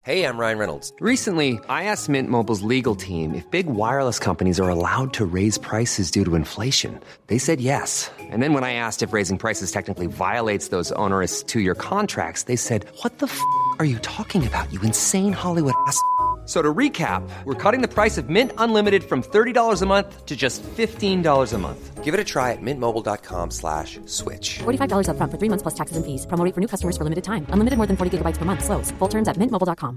Hey, I'm Ryan Reynolds. Recently, I asked Mint Mobile's legal team if big wireless companies are allowed to raise prices due to inflation. They said yes. And then when I asked if raising prices technically violates those onerous two-year contracts, they said, "What the are you talking about, you insane Hollywood ass?" So to recap, we're cutting the price of Mint Unlimited from $30 a month to just $15 a month. Give it a try at mintmobile.com/switch. $45 up front for 3 months plus taxes and fees. Promo rate for new customers for limited time. Unlimited more than 40 gigabytes per month. Slows full terms at mintmobile.com.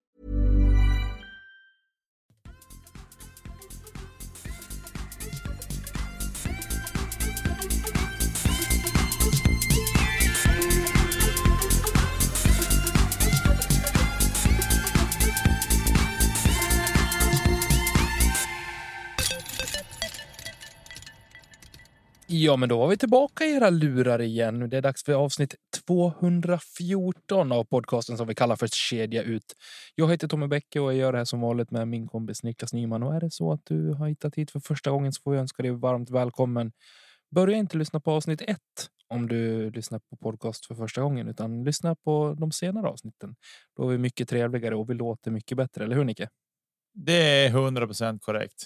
Ja, men då var vi tillbaka i era lurar igen. Det är dags för avsnitt 214 av podcasten som vi kallar för Kedja ut. Jag heter Tommy Bäcke och jag gör det här som vanligt med min kompis Niklas Nyman. Och är det så att du har hittat hit för första gången så får jag önska dig varmt välkommen. Börja inte lyssna på avsnitt 1 om du lyssnar på podcast för första gången, utan lyssna på de senare avsnitten. Då är vi mycket trevligare och vi låter mycket bättre, eller hur Nicke? Det är 100% korrekt.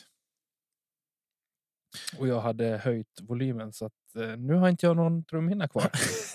Och jag hade höjt volymen så att nu har inte jag någon trumhinna kvar.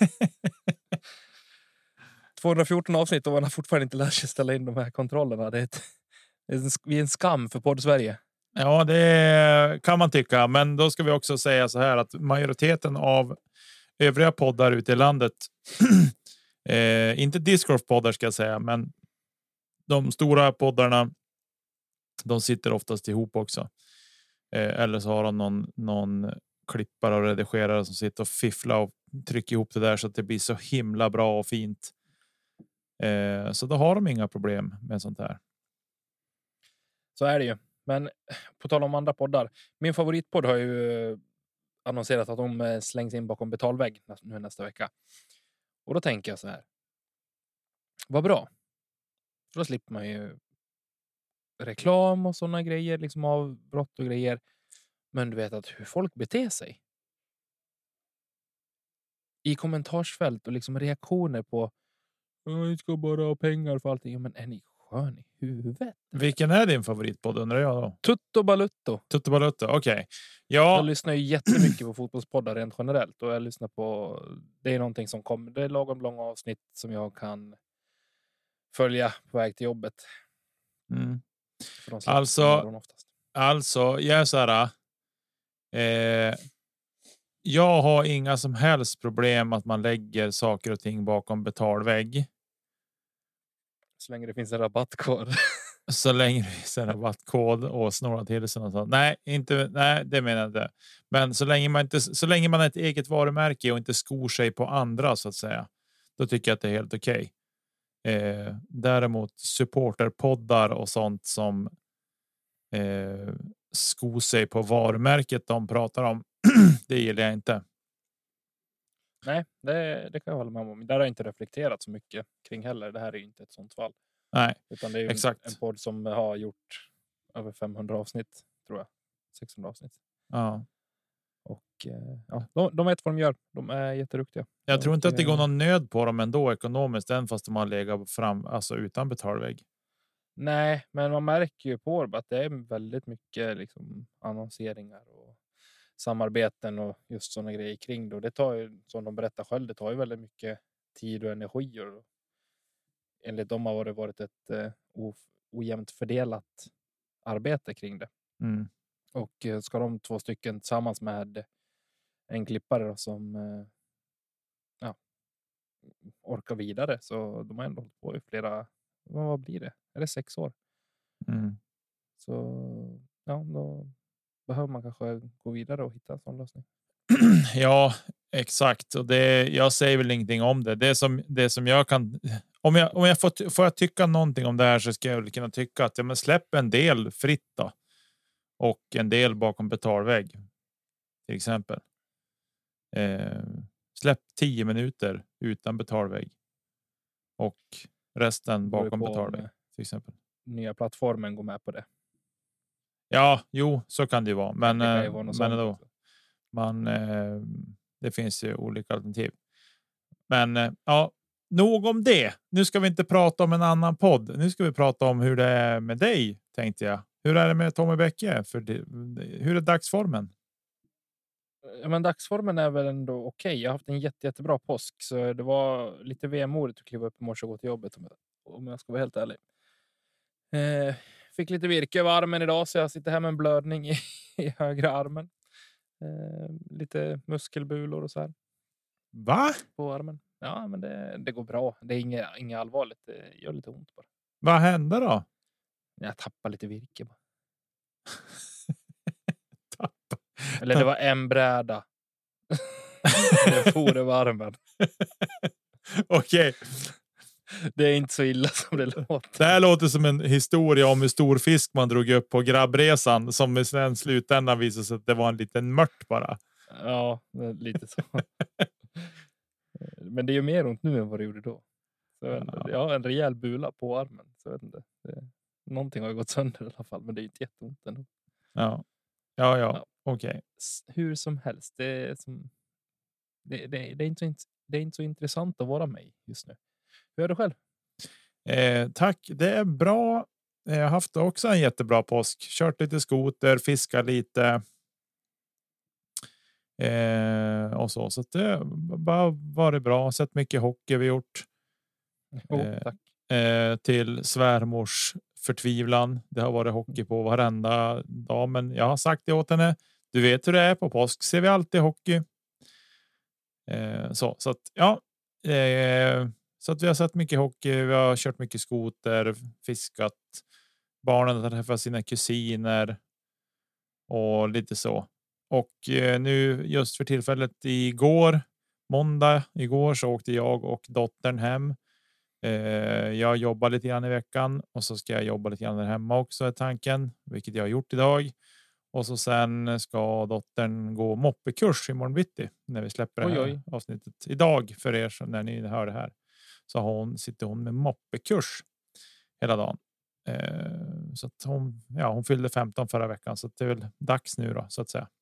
214 avsnitt och man har fortfarande inte lärt sig ställa in de här kontrollerna. Det är en skam för podd-Sverige. Ja, det kan man tycka. Men då ska vi också säga så här att majoriteten av övriga poddar ute i landet, inte Discord-poddar ska jag säga, men de stora poddarna, de sitter oftast ihop också. Eller så har de någon klippare och redigerare som sitter och fifflar och trycker ihop det där så att det blir så himla bra och fint. Så då har de inga problem med sånt här. Så är det ju. Men på tal om andra poddar. Min favoritpodd har ju annonserat att de slängs in bakom betalvägg nu nästa vecka. Och då tänker jag så här. Vad bra. För då slipper man ju reklam och sådana grejer, liksom avbrott och grejer. Men du vet att hur folk beter sig i kommentarsfält och liksom reaktioner på jag ska bara ha pengar för allting. Men är ni skön i huvudet? Vilken är din favoritpodd undrar jag då? Tutto Balutto. Tutto Balutto, okej. Ja. Jag lyssnar ju jättemycket på fotbollspoddar rent generellt. Och jag lyssnar på, det är någonting som kommer. Det är lagom långa avsnitt som jag kan följa på väg till jobbet. Mm. Alltså, jag är så här. Jag har inga som helst problem att man lägger saker och ting bakom betalvägg. Så länge det finns en rabattkod. Så länge det finns en rabattkod och snåla till sig och sånt. Nej, det menar jag inte. Men så länge man har ett eget varumärke och inte skor sig på andra så att säga. Då tycker jag att det är helt okej. Däremot supporterpoddar och sånt som skor sig på varumärket de pratar om, det gillar jag inte. Nej, det kan jag hålla med om. Där har jag inte reflekterat så mycket kring heller. Det här är ju inte ett sånt fall. Nej, utan det är ju exakt. En podd som har gjort över 500 avsnitt, tror jag. 600 avsnitt. Ja. Och de vet vad de gör. De är jätteduktiga. Jag tror inte att det går någon nöd på dem ändå ekonomiskt, än fast de har legat fram, alltså utan betalvägg. Nej, men man märker ju på det att det är väldigt mycket liksom annonseringar och samarbeten och just sådana grejer kring det. Och det tar ju, som de berättar själv, det tar ju väldigt mycket tid och energi. Och enligt dem har det varit ett ojämnt fördelat arbete kring det. Mm. Och ska de 2 stycken tillsammans med en klippare då, som orkar vidare, så de har ändå hållit på i flera, vad blir det? Är det 6 år? Mm. Så då behöver man kanske gå vidare och hitta en sån lösning. Ja, exakt. Och jag säger väl ingenting om det. Det som jag kan, om jag får jag tycka någonting om det här, så ska jag väl kunna tycka att men släpp en del fritt då. Och en del bakom betalvägg. Till exempel. Släpp 10 minuter utan betalvägg. Och resten bakom betalvägg. Till exempel. Nya plattformen går med på det. Ja, jo, så kan det ju vara. Men då, det finns ju olika alternativ. Men nog om det. Nu ska vi inte prata om en annan podd. Nu ska vi prata om hur det är med dig, tänkte jag. Hur är det med Tommy Bäcke? Hur är dagsformen? Ja, men dagsformen är väl ändå okej. Jag har haft en jättebra påsk, så det var lite vemodigt att kliva upp i morse och gå till jobbet om jag ska vara helt ärlig. Fick lite virke över armen idag, så jag sitter här med en blödning i högra armen. Lite muskelbulor och så här. Va? På armen. Ja, men det går bra. Det är inget allvarligt. Det gör lite ont bara. Vad hände då? Jag tappar lite virke bara. Tappa. Eller det var en bräda. Det for över armen. Okej. Det är inte så illa som det låter. Det här låter som en historia om hur stor fisk man drog upp på grabbresan, som i sen slutändan visade sig att det var en liten mört bara. Ja, lite så. Men det är ju mer ont nu än vad det gjorde då. Så jag har en rejäl bula på armen. Så jag vet inte. Någonting har ju gått sönder i alla fall. Men det är inte jätteont ändå. Ja. Okej. Hur som helst. Det är inte så intressant att vara mig just nu. Hur är det själv? Tack. Det är bra. Jag har haft också en jättebra påsk. Kört lite skoter, fiskat lite. Och så att det bara varit bra. Sett mycket hockey vi gjort. Tack. Till svärmors förtvivlan. Det har varit hockey på varenda dag, men jag har sagt det åt henne. Du vet hur det är, på påsk ser vi alltid hockey. Så att ja. Så att vi har sett mycket hockey. Vi har kört mycket skoter, fiskat. Barnen har träffat sina kusiner. Och lite så. Och nu just för tillfället måndag igår så åkte jag och dottern hem. Jag jobbar lite grann i veckan och så ska jag jobba lite grann där hemma också, är tanken, vilket jag har gjort idag. Och så sen ska dottern gå moppekurs i morgon bitti när vi släpper det här avsnittet idag för er, så när ni hör det här. Så sitter hon med moppekurs hela dagen. Så att hon fyllde 15 förra veckan, så att det är väl dags nu då, så att säga.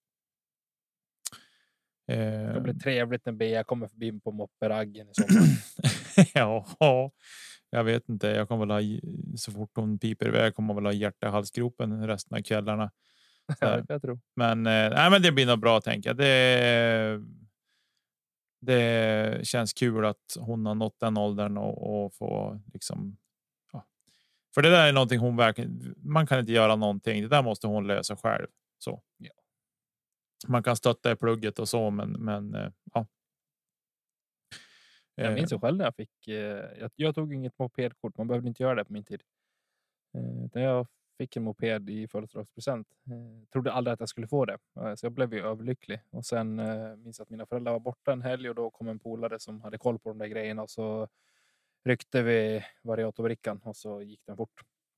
Det blir trevligt när Bea kommer förbi på mopperaggen i sommar. Ja, jag vet inte. Jag kommer väl ha, så fort hon piper iväg, kommer väl ha hjärta i halsgropen resten av kvällarna. Ja, jag tror. Men det blir nog bra, tänker jag. Det känns kul att hon har nått den åldern och få liksom. Ja. För det där är någonting hon verkligen. Man kan inte göra någonting. Det där måste hon lösa själv. Så. Ja. Man kan stötta i plugget och så, men ja. Jag minns ju själv när jag fick. Jag tog inget mopedkort. Man behövde inte göra det på min tid. När jag fick en moped i födelsedagspresent. Trodde aldrig att jag skulle få det. Så jag blev ju överlycklig. Och sen minns jag att mina föräldrar var borta en helg. Och då kom en polare som hade koll på de där grejerna. Och så ryckte vi variatorbrickan. Och så gick den fort.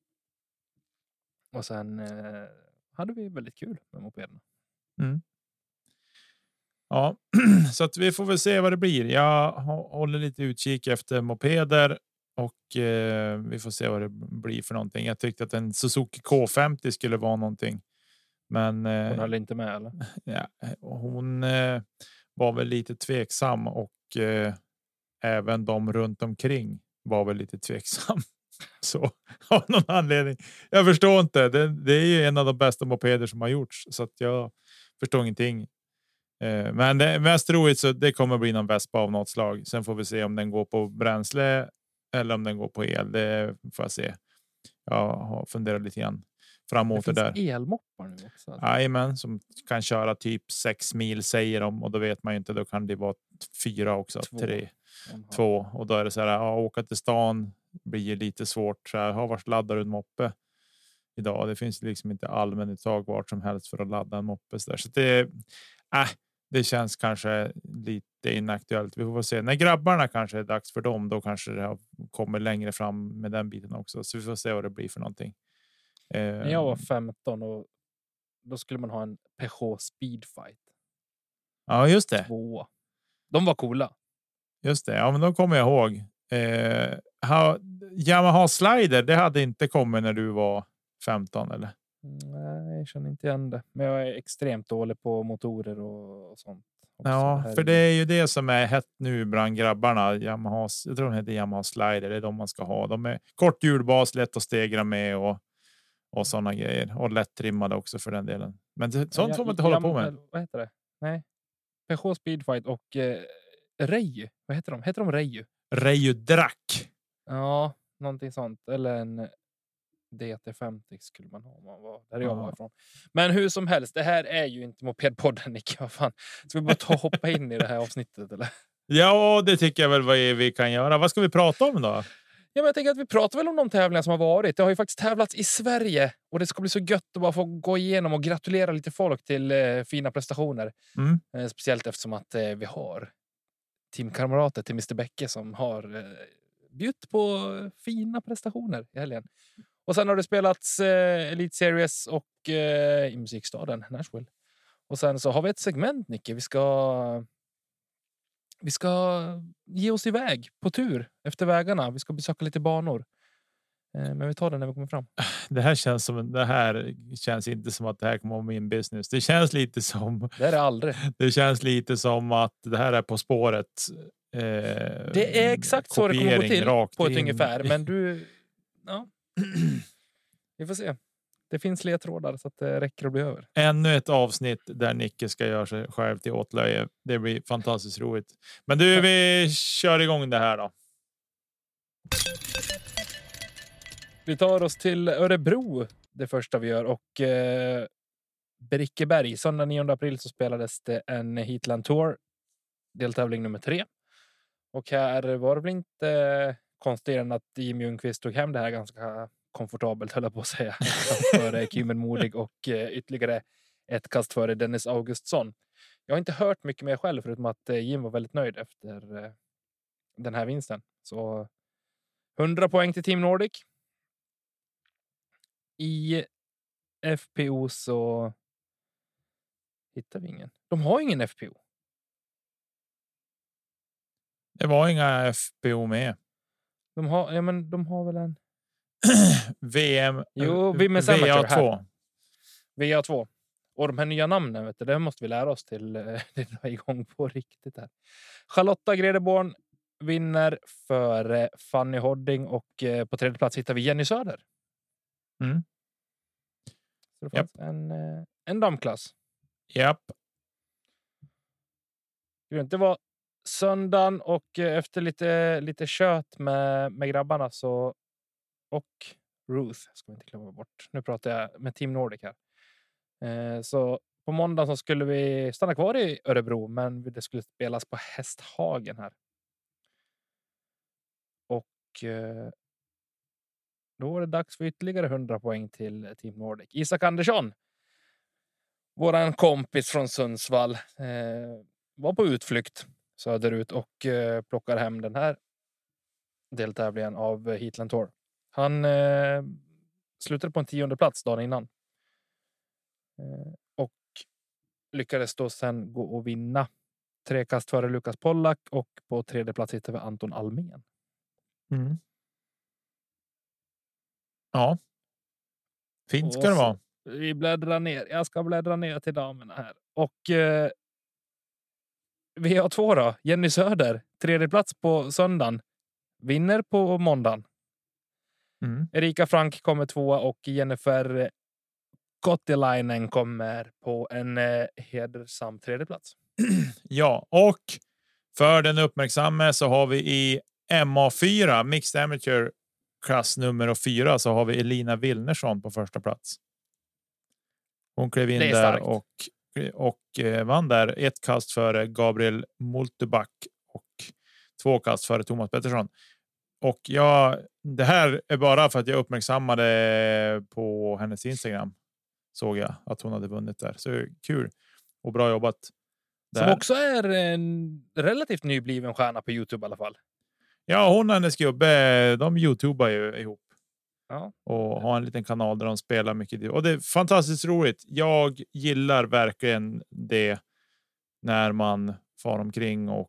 Och sen hade vi väldigt kul med mopederna. Mm. Ja, så att vi får väl se vad det blir. Jag håller lite utkik efter mopeder. Och vi får se vad det blir för någonting. Jag tyckte att en Suzuki K50 skulle vara någonting. Men hon höll inte med, eller? Ja, hon var väl lite tveksam. Och även de runt omkring var väl lite tveksam. Så av någon anledning. Jag förstår inte. Det är ju en av de bästa mopeder som har gjorts. Så att jag förstår ingenting. Men det mest roligt, så det kommer bli någon Vespa av något slag. Sen får vi se om den går på bränsle eller om den går på el. Det får jag se. Jag har funderat lite grann framåt det där. Det finns elmoppar nu också. Jajamän, som kan köra typ 6 mil säger de. Och då vet man ju inte, då kan det vara 4 också. 2. Och då är det så här, åka till stan blir lite svårt. Så här, vart laddar du en moppe idag? Det finns liksom inte allmän uttag vart som helst för att ladda en moppe. Så det känns kanske lite inaktuellt. Vi får se. När grabbarna kanske är dags för dem, då kanske det kommer längre fram med den biten också. Så vi får se vad det blir för någonting. När jag var 15 och då skulle man ha en Peugeot Speedfight. Ja, just det. 2. De var coola. Just det. Ja, men de kommer jag ihåg. Yamaha Slider, det hade inte kommit när du var 15, eller? Nej, jag känner inte igen det. Men jag är extremt dålig på motorer och sånt. också. Ja, här för i- det är ju det som är hett nu bland grabbarna. Yamahas, jag tror de heter Yamaha Slider. Det är de man ska ha. De är kort hjulbas, lätt att stegra med och sådana grejer. Och lätt trimmade också för den delen. Men sånt får man inte hålla på med. Vad heter det? Nej. Peugeot Speedfight och Reiyu. Vad heter de? Heter de Reiyu? Reiyu Drac. Ja, någonting sånt. Eller en DT50 skulle man ha om man var där jag var ifrån. Men hur som helst, det här är ju inte Mopedpodden, Nick. Vad fan? Ska vi bara hoppa in i det här avsnittet, eller? Ja, det tycker jag väl vad vi kan göra. Vad ska vi prata om då? Ja, men jag tänker att vi pratar väl om de tävlingar som har varit. Det har ju faktiskt tävlats i Sverige och det ska bli så gött att bara få gå igenom och gratulera lite folk till fina prestationer. Speciellt eftersom att vi har teamkamrater till Mr. Bäcke som har bjudit på fina prestationer i helgen. Och sen har det spelats Elite Series och i musikstaden Nashville. Och sen så har vi ett segment, Nicke. Vi ska ge oss iväg på tur efter vägarna. Vi ska besöka lite banor. Men vi tar det när vi kommer fram. Det här känns inte som att det här kommer vara min business. Det känns lite som... Det är det aldrig. Det känns lite som att det här är På spåret. Det är exakt så det kommer gå till på ett in. ungefär. Men du... Ja. Vi får se. Det finns ledtrådar så att det räcker att bli över. Ännu ett avsnitt där Nicke ska göra sig själv till åtlöje. Det blir fantastiskt roligt. Men du, vi kör igång det här då. Vi tar oss till Örebro det första vi gör och Brickeberg. Söndag 9 april så spelades det en Heatland Tour. Deltävling nummer 3. Och här var det väl inte konstigare än att Jim Ljungqvist tog hem det här ganska komfortabelt, höll jag på att säga. Före Kymen Modig och ytterligare ett kast före Dennis Augustsson. Jag har inte hört mycket mer själv förutom att Jim var väldigt nöjd efter den här vinsten. Så 100 poäng till Team Nordic. I FPO så hittar vi ingen. De har ingen FPO. Det var inga FPO med. De har väl en VM. Jo, Women's Amateur VA2. här. VA2. Och de här nya namnen, vet du, det måste vi lära oss till det drar igång på riktigt här. Charlotta Gredeborn vinner för Fanny Hodding och på tredje plats hittar vi Jenny Söder. Så det fanns en damklass. Japp. Det var söndagen och efter lite kött med grabbarna så och Ruth ska vi inte glömma bort. Nu pratar jag med Team Nordic här. Så på måndag så skulle vi stanna kvar i Örebro, men det skulle spelas på Hästhagen här. Och då var det dags för ytterligare 100 poäng till Team Nordic. Isak Andersson, våran kompis från Sundsvall, var på utflykt söderut och plockar hem den här deltävlingen av Heatland Tour. Han slutade på en 10:e plats dagen innan. Och lyckades då sen gå och vinna 3 kast före Lukas Pollack och på tredje plats hittar vi Anton Almén. Ja. Fint ska det vara. Vi bläddrar ner. Jag ska bläddra ner till damerna här. Och vi har 2 då. Jenny Söder, tredje plats på söndagen. Vinner på måndagen. Erika Frank kommer 2 och Jennifer Kottilainen kommer på en hedersam tredje plats. Ja, och för den uppmärksamma så har vi i MA4, Mixed Amateur klass nummer 4, så har vi Elina Wilnersson på första plats. Hon klev in där och vann där 1 kast före Gabriel Multeback och 2 kast före Thomas Pettersson. Och det här är bara för att jag uppmärksammade på hennes Instagram. Såg jag att hon hade vunnit där. Så kul och bra jobbat. Som också är en relativt nybliven stjärna på YouTube i alla fall. Ja, hon och hennes gubbe, de YouTubar ju ihop. Ja. Och har en liten kanal där de spelar mycket. Och det är fantastiskt roligt. Jag gillar verkligen det när man far omkring och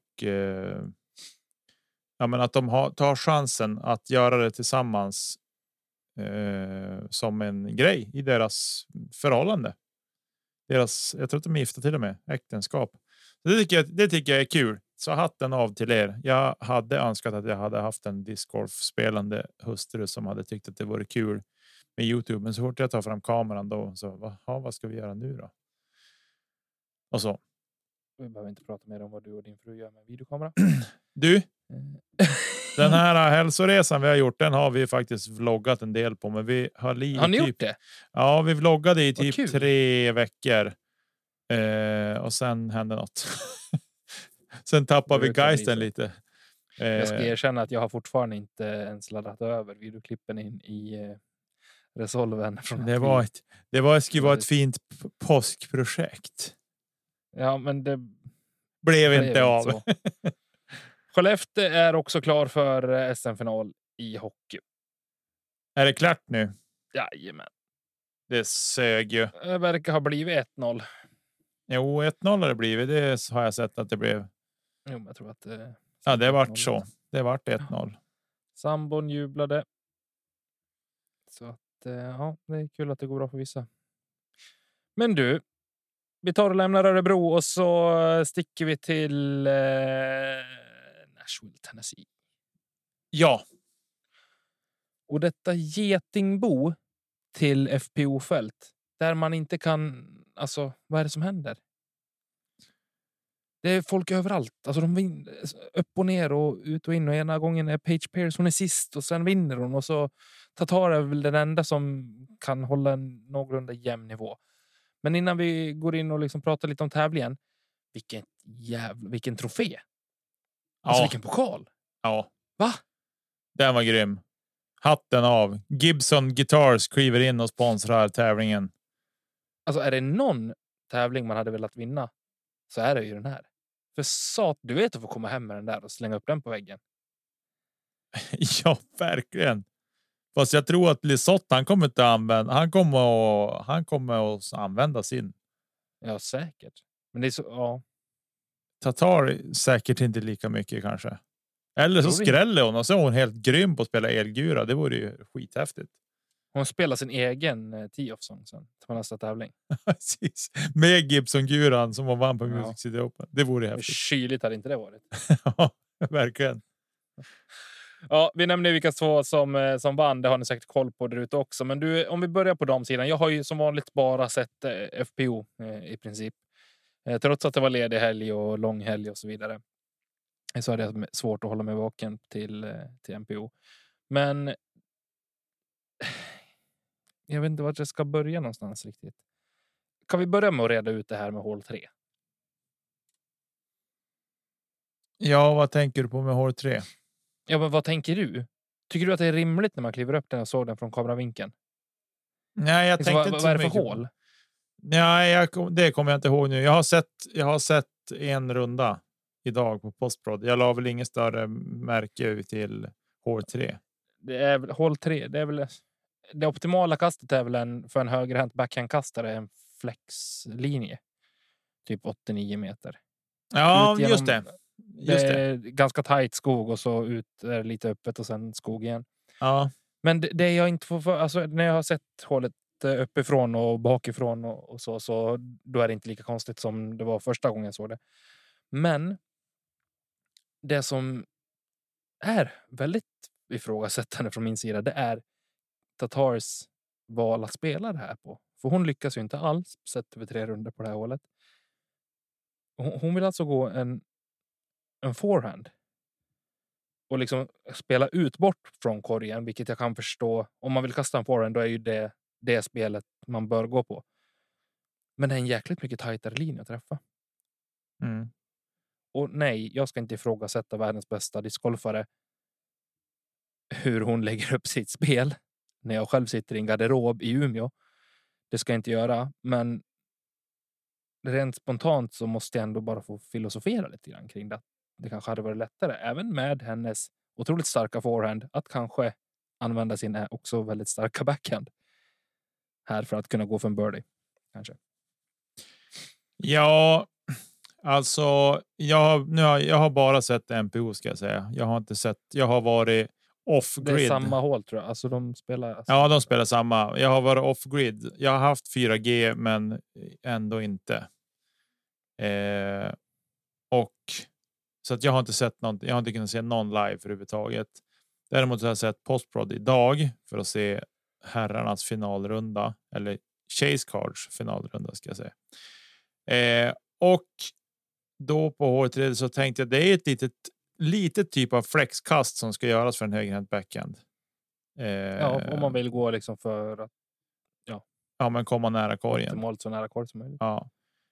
men att de tar chansen att göra det tillsammans som en grej i deras förhållande. Jag tror att de är gifta till och med, äktenskap. Det tycker jag är kul. Så hatten av till er. Jag hade önskat att jag hade haft en discgolf-spelande hustru som hade tyckt att det vore kul med YouTube. Men så fort jag tar fram kameran då så vad ska vi göra nu då? Och så. Vi behöver inte prata mer om vad du och din fru gör med videokamera. Du, den här hälsoresan vi har gjort, den har vi faktiskt vloggat en del på. Men vi har ni gjort det? Ja, vi vloggade i typ kul. 3 veckor. Och sen hände något. Sen tappar vi geisten lite. Jag ska erkänna att jag har fortfarande inte ens laddat över videoklippen in i Resolven. Det skulle vara ett fint påskprojekt. Ja, men det blev inte av. Så. Skellefteå är också klar för SM-final i hockey. Är det klart nu? Jajamän. Det sög ju. Det verkar ha blivit 1-0. Jo, 1-0 har det blivit. Det har jag sett att det blev. Jo, men jag tror att det vart så. Det vart 1-0. Sambon jublade. Så att det är kul att det går bra för vissa. Men du, vi tar och lämnar Örebro och så sticker vi till Nashville, Tennessee. Ja. Och detta getingbo till FPO-fält där man inte kan, alltså vad är det som händer? Det är folk överallt. Alltså de vinner upp och ner och ut och in. Och ena gången är Paige Pierce, hon är sist och sen vinner hon. Och så Tatar är väl den enda som kan hålla en någorlunda jämn nivå. Men innan vi går in och liksom pratar lite om tävlingen. Vilken trofé. Alltså vilken pokal. Ja. Va? Den var grym. Hatten av. Gibson Guitars kliver in och sponsrar tävlingen. Alltså är det någon tävling man hade velat vinna så är det ju den här. För du vet att få komma hem med den där och slänga upp den på väggen. Ja, verkligen. Fast jag tror att Lisotte, han kommer inte använda. Han kommer att använda sin. Ja, säkert. Men det är så, ja. Tatar säkert inte lika mycket kanske. Eller så skräller hon och så är hon helt grym på att spela elgura. Det vore ju skithäftigt. Hon spelar sin egen tee-off-sång sen på nästa tävling. Precis. Med Gibson-guran som hon vann på Music City Open. Det vore häftigt. Kyligt hade inte det varit. Ja, verkligen. Ja, vi nämnde vilka två som vann. Det har ni säkert koll på där ute också. Men du, om vi börjar på damsidan. Jag har ju som vanligt bara sett FPO i princip. Trots att det var ledig helg och lång helg och så vidare. Så hade jag svårt att hålla mig vaken till MPO. Men jag vet inte vart jag ska börja någonstans riktigt. Kan vi börja med att reda ut det här med hål 3? Ja, vad tänker du på med hål 3? Ja, men vad tänker du? Tycker du att det är rimligt när man kliver upp den och såg den från kameravinkeln? Nej, jag tänkte inte så mycket. Vad är det för hål? Nej, det kommer jag inte ihåg nu. Jag har sett en runda idag på Postprod. Jag la väl ingen större märke till hål 3. Det är väl hål 3. Det är väl det optimala kastet är väl för en högerhänt backhandkastare en flexlinje. Typ 89 meter. Ja, just det. Det är ganska tajt skog och så ut är lite öppet och sen skog igen. Ja. Men det jag inte får alltså när jag har sett hålet uppifrån och bakifrån och så då är det inte lika konstigt som det var första gången jag såg det. Men det som är väldigt ifrågasättande från min sida, det är Tatars val att spela det här på. För hon lyckas ju inte alls sett över 3 runder på det här hålet. Hon vill alltså gå en forehand och liksom spela ut bort från korgen, vilket jag kan förstå. Om man vill kasta en forehand, då är ju det spelet man bör gå på. Men det är en jäkligt mycket tajtare linje att träffa. Mm. Och nej, jag ska inte ifrågasätta världens bästa discgolfare hur hon lägger upp sitt spel när jag själv sitter i en garderob i Umeå. Det ska jag inte göra, men rent spontant så måste jag ändå bara få filosofera lite grann kring det. Det kanske hade varit lättare, även med hennes otroligt starka forehand, att kanske använda sin också väldigt starka backhand här för att kunna gå för en birdie, kanske. Ja, alltså jag har bara sett MPO ska jag säga. Jag har inte sett, jag har varit off-grid. Det är samma hål tror jag. Alltså de spelar. Ja, de spelar samma. Jag har varit off-grid. Jag har haft 4G men ändå inte. Och så att jag har inte sett något. Jag har inte kunnat se någon live överhuvudtaget. Däremot har jag sett postprod idag för att se herrarnas finalrunda eller Chase Cards finalrunda ska jag säga. Och då på H3 så tänkte jag det är ett litet typ av flexkast som ska göras för en högerhänt backhand. Ja, om man vill gå liksom för att ja, men komma nära korgen. Målet så nära korg som möjligt. Ja.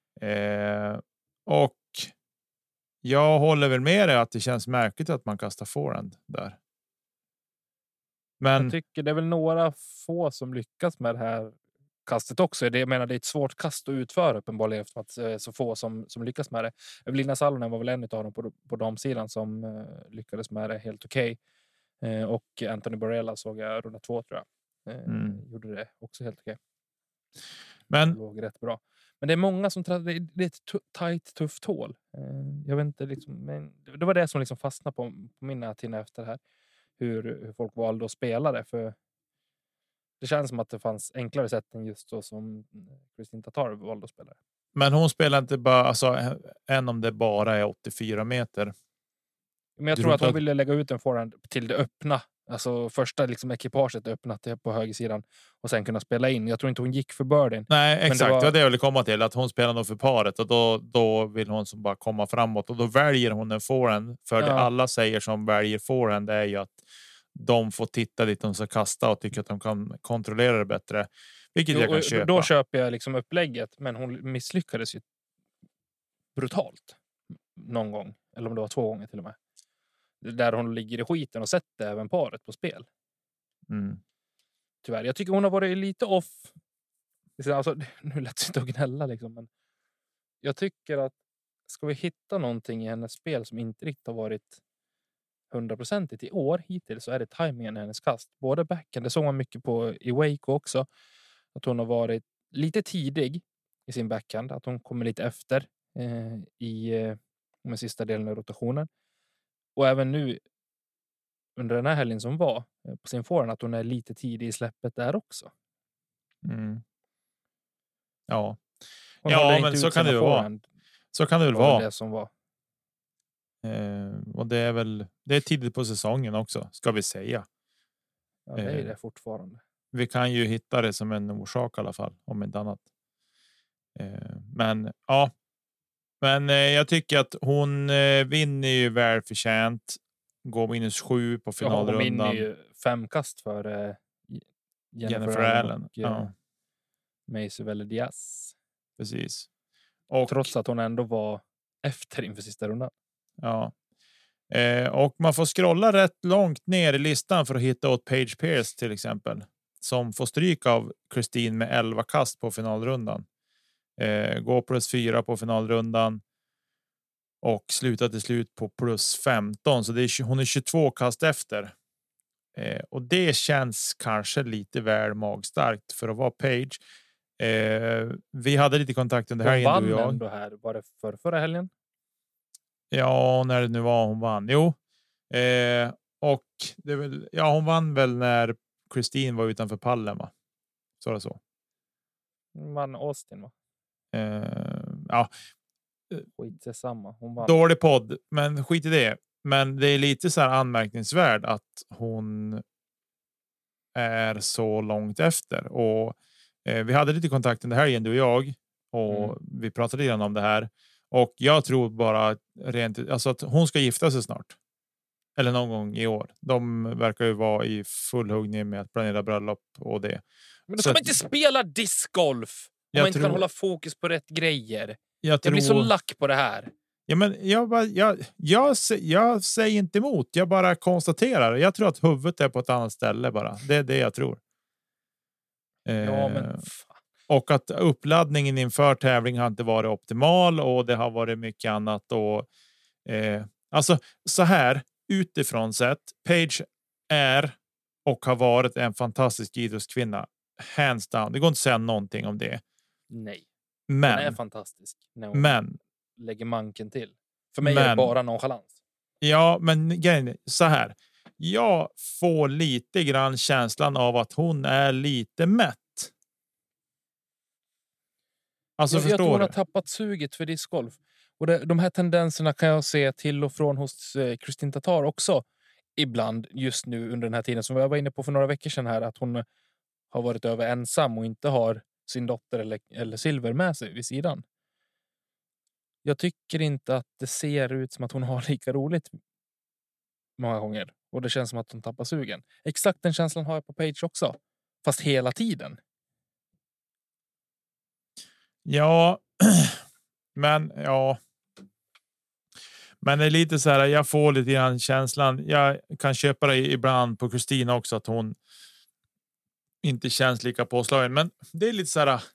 Och jag håller väl med dig att det känns märkligt att man kastar forehand där. Men jag tycker det är väl några få som lyckas med det här kastet också. Jag menar, det är ett svårt kast att utföra uppenbarligen eftersom att så få som lyckas med det. Evelina Salonen var väl en av dem på damsidan som lyckades med det helt okej. Och Anthony Barella såg jag runda 2 tror jag. Gjorde det också helt okej. Men det låg rätt bra. Men det är många som det är ett tajt, tufft hål. Jag vet inte liksom, men det var det som liksom fastnade på min näthinna efter det här. Hur folk valde att spela det. För det känns som att det fanns enklare sätt än just så som Kristin Tatar valde att spela det. Men hon spelar inte bara, alltså, än om det bara är 84 meter. Men jag tror att hon ville lägga ut en forehand till det öppna. Alltså första liksom ekipaget öppnat på högersidan och sen kunna spela in. Jag tror inte hon gick för birdien. Nej, exakt. Det var det jag ville komma till. Att hon spelar nog för paret och då vill hon som bara komma framåt. Och då väljer hon en forehand. För det alla säger som väljer forehand är ju att de får titta dit de ska kasta och tycker att de kan kontrollera det bättre. Vilket jag kan köpa. Då köper jag liksom upplägget. Men hon misslyckades ju brutalt. Någon gång. Eller om det var 2 gånger till och med. Där hon ligger i skiten och sätter även paret på spel. Tyvärr. Jag tycker hon har varit lite off. Alltså, nu lät det inte att gnälla liksom. Men jag tycker att ska vi hitta någonting i hennes spel som inte riktigt har varit 100% i år hittills så är det timingen i hennes kast. Både backhand, det såg man mycket på i Waco också. Att hon har varit lite tidig i sin backhand. Att hon kommer lite efter i den sista delen av rotationen. Och även nu under den här helgen som var på sin forehand att hon är lite tidig i släppet där också. Ja. Ja, men så kan det ju vara. Så kan det väl vara. Det som var. Och det är tidigt på säsongen också, ska vi säga. Ja, det är det fortfarande. Vi kan ju hitta det som en orsak i alla fall, om inte annat. Men ja. Men jag tycker att hon vinner ju välförtjänt. Går -7 på finalrundan. Hon vinner ju 5 kast för Jennifer Allen. Och Macy Veledias. Precis. Och trots att hon ändå var efter inför sista rundan. Ja. Och man får scrolla rätt långt ner i listan för att hitta åt Paige Pierce till exempel. Som får stryk av Christine med 11 kast på finalrundan. Går +4 på finalrundan. Och slutar till slut på +15. Så hon är 22 kast efter. Och det känns kanske lite väl magstarkt för att vara Paige. Vi hade lite kontakt under helgen, du och jag. Hon vann ändå här. Var det förra helgen? Ja, när det nu var hon vann. Jo. Och det är väl, hon vann väl när Christine var utanför pallen, va? Så är det så. Hon vann Austin, va? Ja. Skit är samma. Hon vann. Dålig podd, men skit i det. Men det är lite så här anmärkningsvärt att hon är så långt efter. Och vi hade lite kontakt under helgen, du och jag. Och vi pratade redan om det här. Och jag tror bara att hon ska gifta sig snart. Eller någon gång i år. De verkar ju vara i full huggning med att planera bröllop och det. Men då ska man inte spela discgolf. Om man inte kan hålla fokus på rätt grejer. Jag blir så lack på det här. Ja, men jag säger inte emot. Jag bara konstaterar. Jag tror att huvudet är på ett annat ställe bara. Det är det jag tror. Ja, men och att uppladdningen inför tävling har inte varit optimal och det har varit mycket annat. Och, alltså så här utifrån sett. Paige är och har varit en fantastisk idrottskvinna. Hands down. Det går inte att säga någonting om det. Nej. Men hon är fantastisk. När hon lägger manken till. För mig är det bara nonchalans. Ja, men så här. Jag får lite grann känslan av att hon är lite mätt. Alltså, jag tror hon har tappat suget för discgolf. Och de här tendenserna kan jag se till och från hos Kristin Tatar också. Ibland just nu under den här tiden. Som jag var inne på för några veckor sedan här. Att hon har varit över ensam och inte har sin dotter eller Silver med sig vid sidan. Jag tycker inte att det ser ut som att hon har lika roligt många gånger. Och det känns som att hon tappar sugen. Exakt den känslan har jag på Paige också. Fast hela tiden. Ja, men ja. Men det är lite så här, jag får lite grann känslan. Jag kan köpa det ibland på Kristina också att hon inte känns lika påslagen. Men det är lite så här.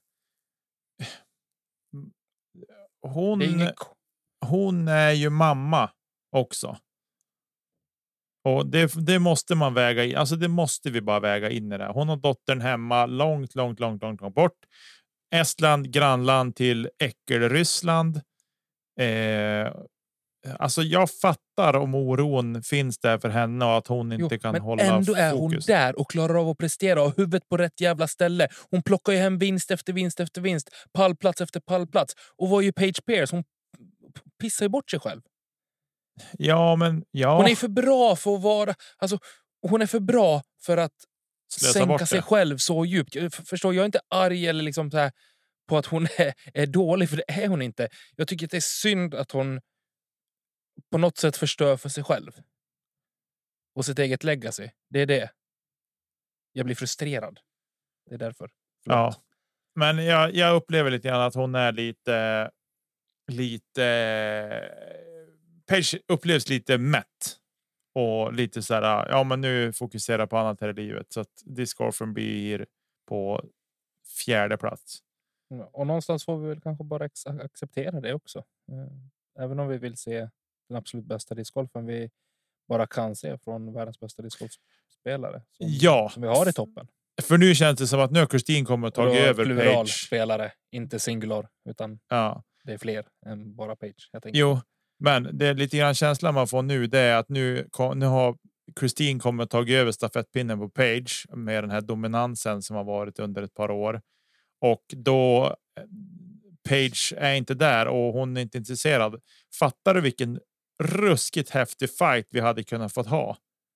Hon är ju mamma också. Och det måste man väga in. Alltså det måste vi bara väga in i det. Hon har dottern hemma långt bort. Estland, grannland till Ryssland. Alltså jag fattar om oron finns där för henne och att hon inte kan hålla fokus. Men ändå är hon där och klarar av att prestera och huvudet på rätt jävla ställe. Hon plockar ju hem vinst efter vinst efter vinst. Pallplats efter pallplats. Och var ju Paige Pierce, hon pissar ju bort sig själv. Ja, men ja. Hon är för bra för att vara... Alltså, hon är för bra för att sänka sig själv så djupt. Förstår, jag är inte arg eller liksom så här på att hon är dålig, för det är hon inte. Jag tycker att det är synd att hon på något sätt förstör för sig själv. Och sitt eget legacy. Det är det. Jag blir frustrerad. Det är därför. Förlåt. Ja. Men jag upplever lite grann att hon är lite Paige upplevs lite mätt. Och lite så här, ja men nu fokuserar på annat här i livet. Så att discgolfen blir på 4:e plats. Och någonstans får vi väl kanske bara acceptera det också. Även om vi vill se den absolut bästa discgolfen vi bara kan se från världens bästa discgolfspelare. Som vi har i toppen. För nu känns det som att nu har Kristin kommer att ta över Paige. Spelare, inte singular, utan det är fler än bara Paige. Jag tänker. Jo, men det är lite grann känslan man får nu, det är att nu har Kristin kommer att ta över stafettpinnen på Paige med den här dominansen som har varit under ett par år. Och då Paige är inte där och hon är inte intresserad. Fattar du vilken ruskigt häftig fight vi hade kunnat fått ha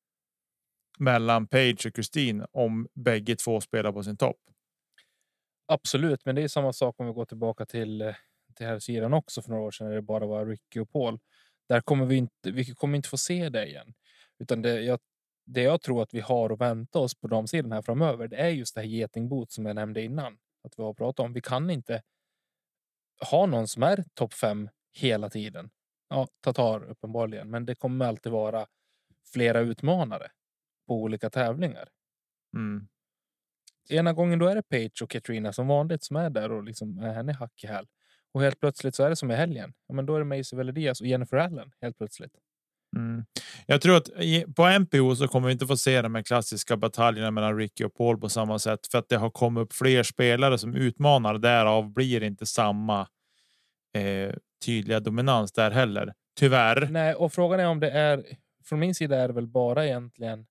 mellan Paige och Kristin om bägge två spelar på sin topp? Absolut, men det är samma sak om vi går tillbaka till här sidan också för några år sedan när det bara var Ricky och Paul. Där kommer vi kommer inte få se det igen. Utan det jag tror att vi har att vänta oss på de sidan här framöver, det är just det här getingbot som jag nämnde innan. Att vi har pratat om. Vi kan inte ha någon som är topp 5 hela tiden. Ja, Tatar uppenbarligen. Men det kommer alltid vara flera utmanare på olika tävlingar. Mm. Ena gången då är det Paige och Katrina som vanligt som är där och liksom är henne hack i häl. Och helt plötsligt så är det som i helgen. Ja, men då är det Macy Veledias och Jennifer Allen helt plötsligt. Mm. Jag tror att på MPO så kommer vi inte få se de här klassiska bataljerna mellan Ricky och Paul på samma sätt. För att det har kommit upp fler spelare som utmanar. Därav blir inte samma tydliga dominans där heller. Tyvärr. Nej, och frågan är om det är... Från min sida är det väl bara egentligen...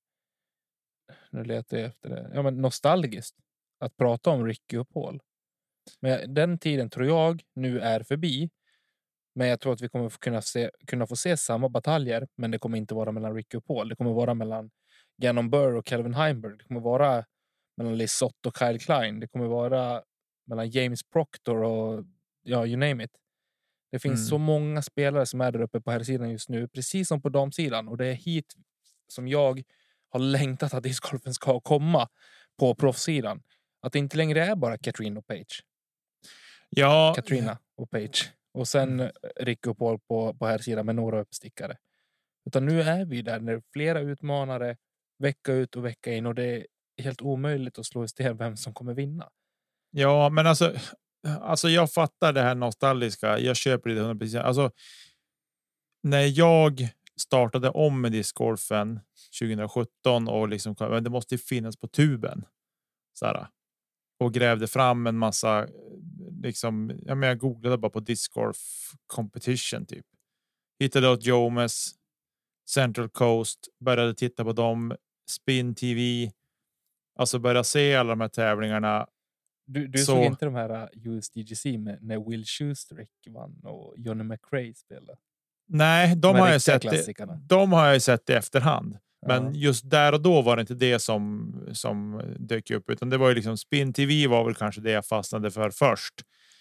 Nu letar jag efter det. Ja, men nostalgiskt. Att prata om Ricky och Paul. Men den tiden tror jag nu är förbi. Men jag tror att vi kommer kunna få se samma bataljer. Men det kommer inte vara mellan Ricky och Paul. Det kommer vara mellan Gannon Burr och Calvin Heimberg. Det kommer vara mellan Lizotte och Kyle Klein. Det kommer vara mellan James Proctor och ja, you name it. Det finns så många spelare som är där uppe på här sidan just nu. Precis som på damsidan. Och det är hit som jag har längtat att discgolfen ska komma på proffsidan. Att det inte längre är bara Katrina och Paige. Ja. Katrina och Paige. Och sen Ricky och Paul på här sidan med några uppstickare. Utan nu är vi där när flera utmanare vecka ut och vecka in. Och det är helt omöjligt att slå i sten vem som kommer vinna. Ja, men alltså jag fattar det här nostalgiska. Jag köper det 100%. Alltså när jag startade om med discgolfen 2017 och liksom det måste finnas på tuben. Så här. Och grävde fram en massa liksom, jag googlade bara på discgolf competition typ. Hittade åt Jomes, Central Coast, började titta på dem, Spin TV. Alltså började se alla de här tävlingarna. Du Så- såg inte de här USDGC när Will Schuster vann och Johnny McRae spelade? Nej, De har här jag riktiga sett klassikerna. de har jag sett i efterhand. Men Ja. just där och då var det inte det som dök upp, utan det var ju liksom Spin TV var väl kanske det jag fastnade för först.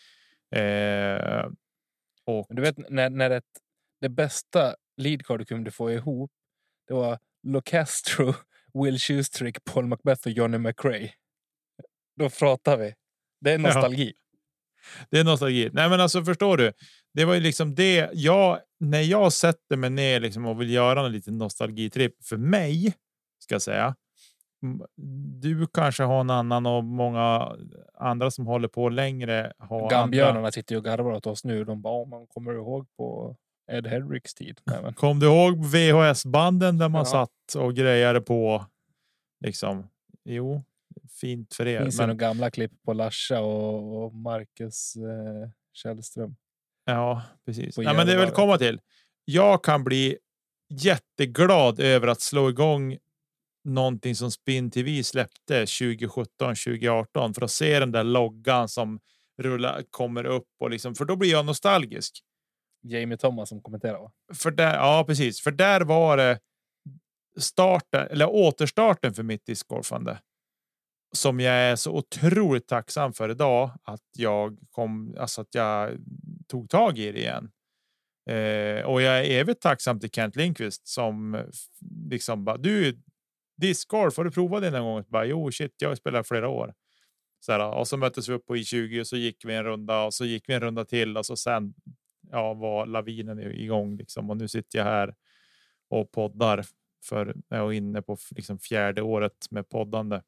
Och Men du vet när det bästa leadcard du kunde få ihop, det var Locastro, Will Schuster, Paul Macbeth och Johnny McRae. Då pratar vi. Det är nostalgi. det är nostalgi. Nej, men alltså förstår du? Det var ju liksom det när jag sätter mig ner liksom och vill göra en liten nostalgitripp för mig, ska jag säga. Du kanske har en annan och många andra som håller på längre. Gambjörnarna sitter ju och garvar åt oss nu. De bara, man kommer ihåg på Ed Hedricks tid. Nej, men. Kom du ihåg VHS-banden där man Ja. satt och grejade på liksom? Jo, fint för er. Det finns ju Men, några gamla klipp på Larsa och Marcus Källström. ja, precis. På Nej, men det är väl Gällivare. komma till. Jag kan bli jätteglad över att slå igång någonting som Spin TV släppte 2017, 2018 för att se den där loggan som kommer upp och liksom, för då blir jag nostalgisk. Jamie Thomas som kommenterar, va? För där, ja, precis. För där var det återstarten för mitt discgolfande. Som jag är så otroligt tacksam för idag att jag tog tag i det igen. Och jag är evigt tacksam till Kent Lindqvist som liksom bara, du discgolf, får du prova det någon gång? Bara, jo shit, jag har spelat flera år. Så här, och så möttes vi upp på I20 och så gick vi en runda och så gick vi en runda till och så sen var lavinen igång liksom. Och nu sitter jag här och poddar för jag är inne på liksom 4:e året med poddande.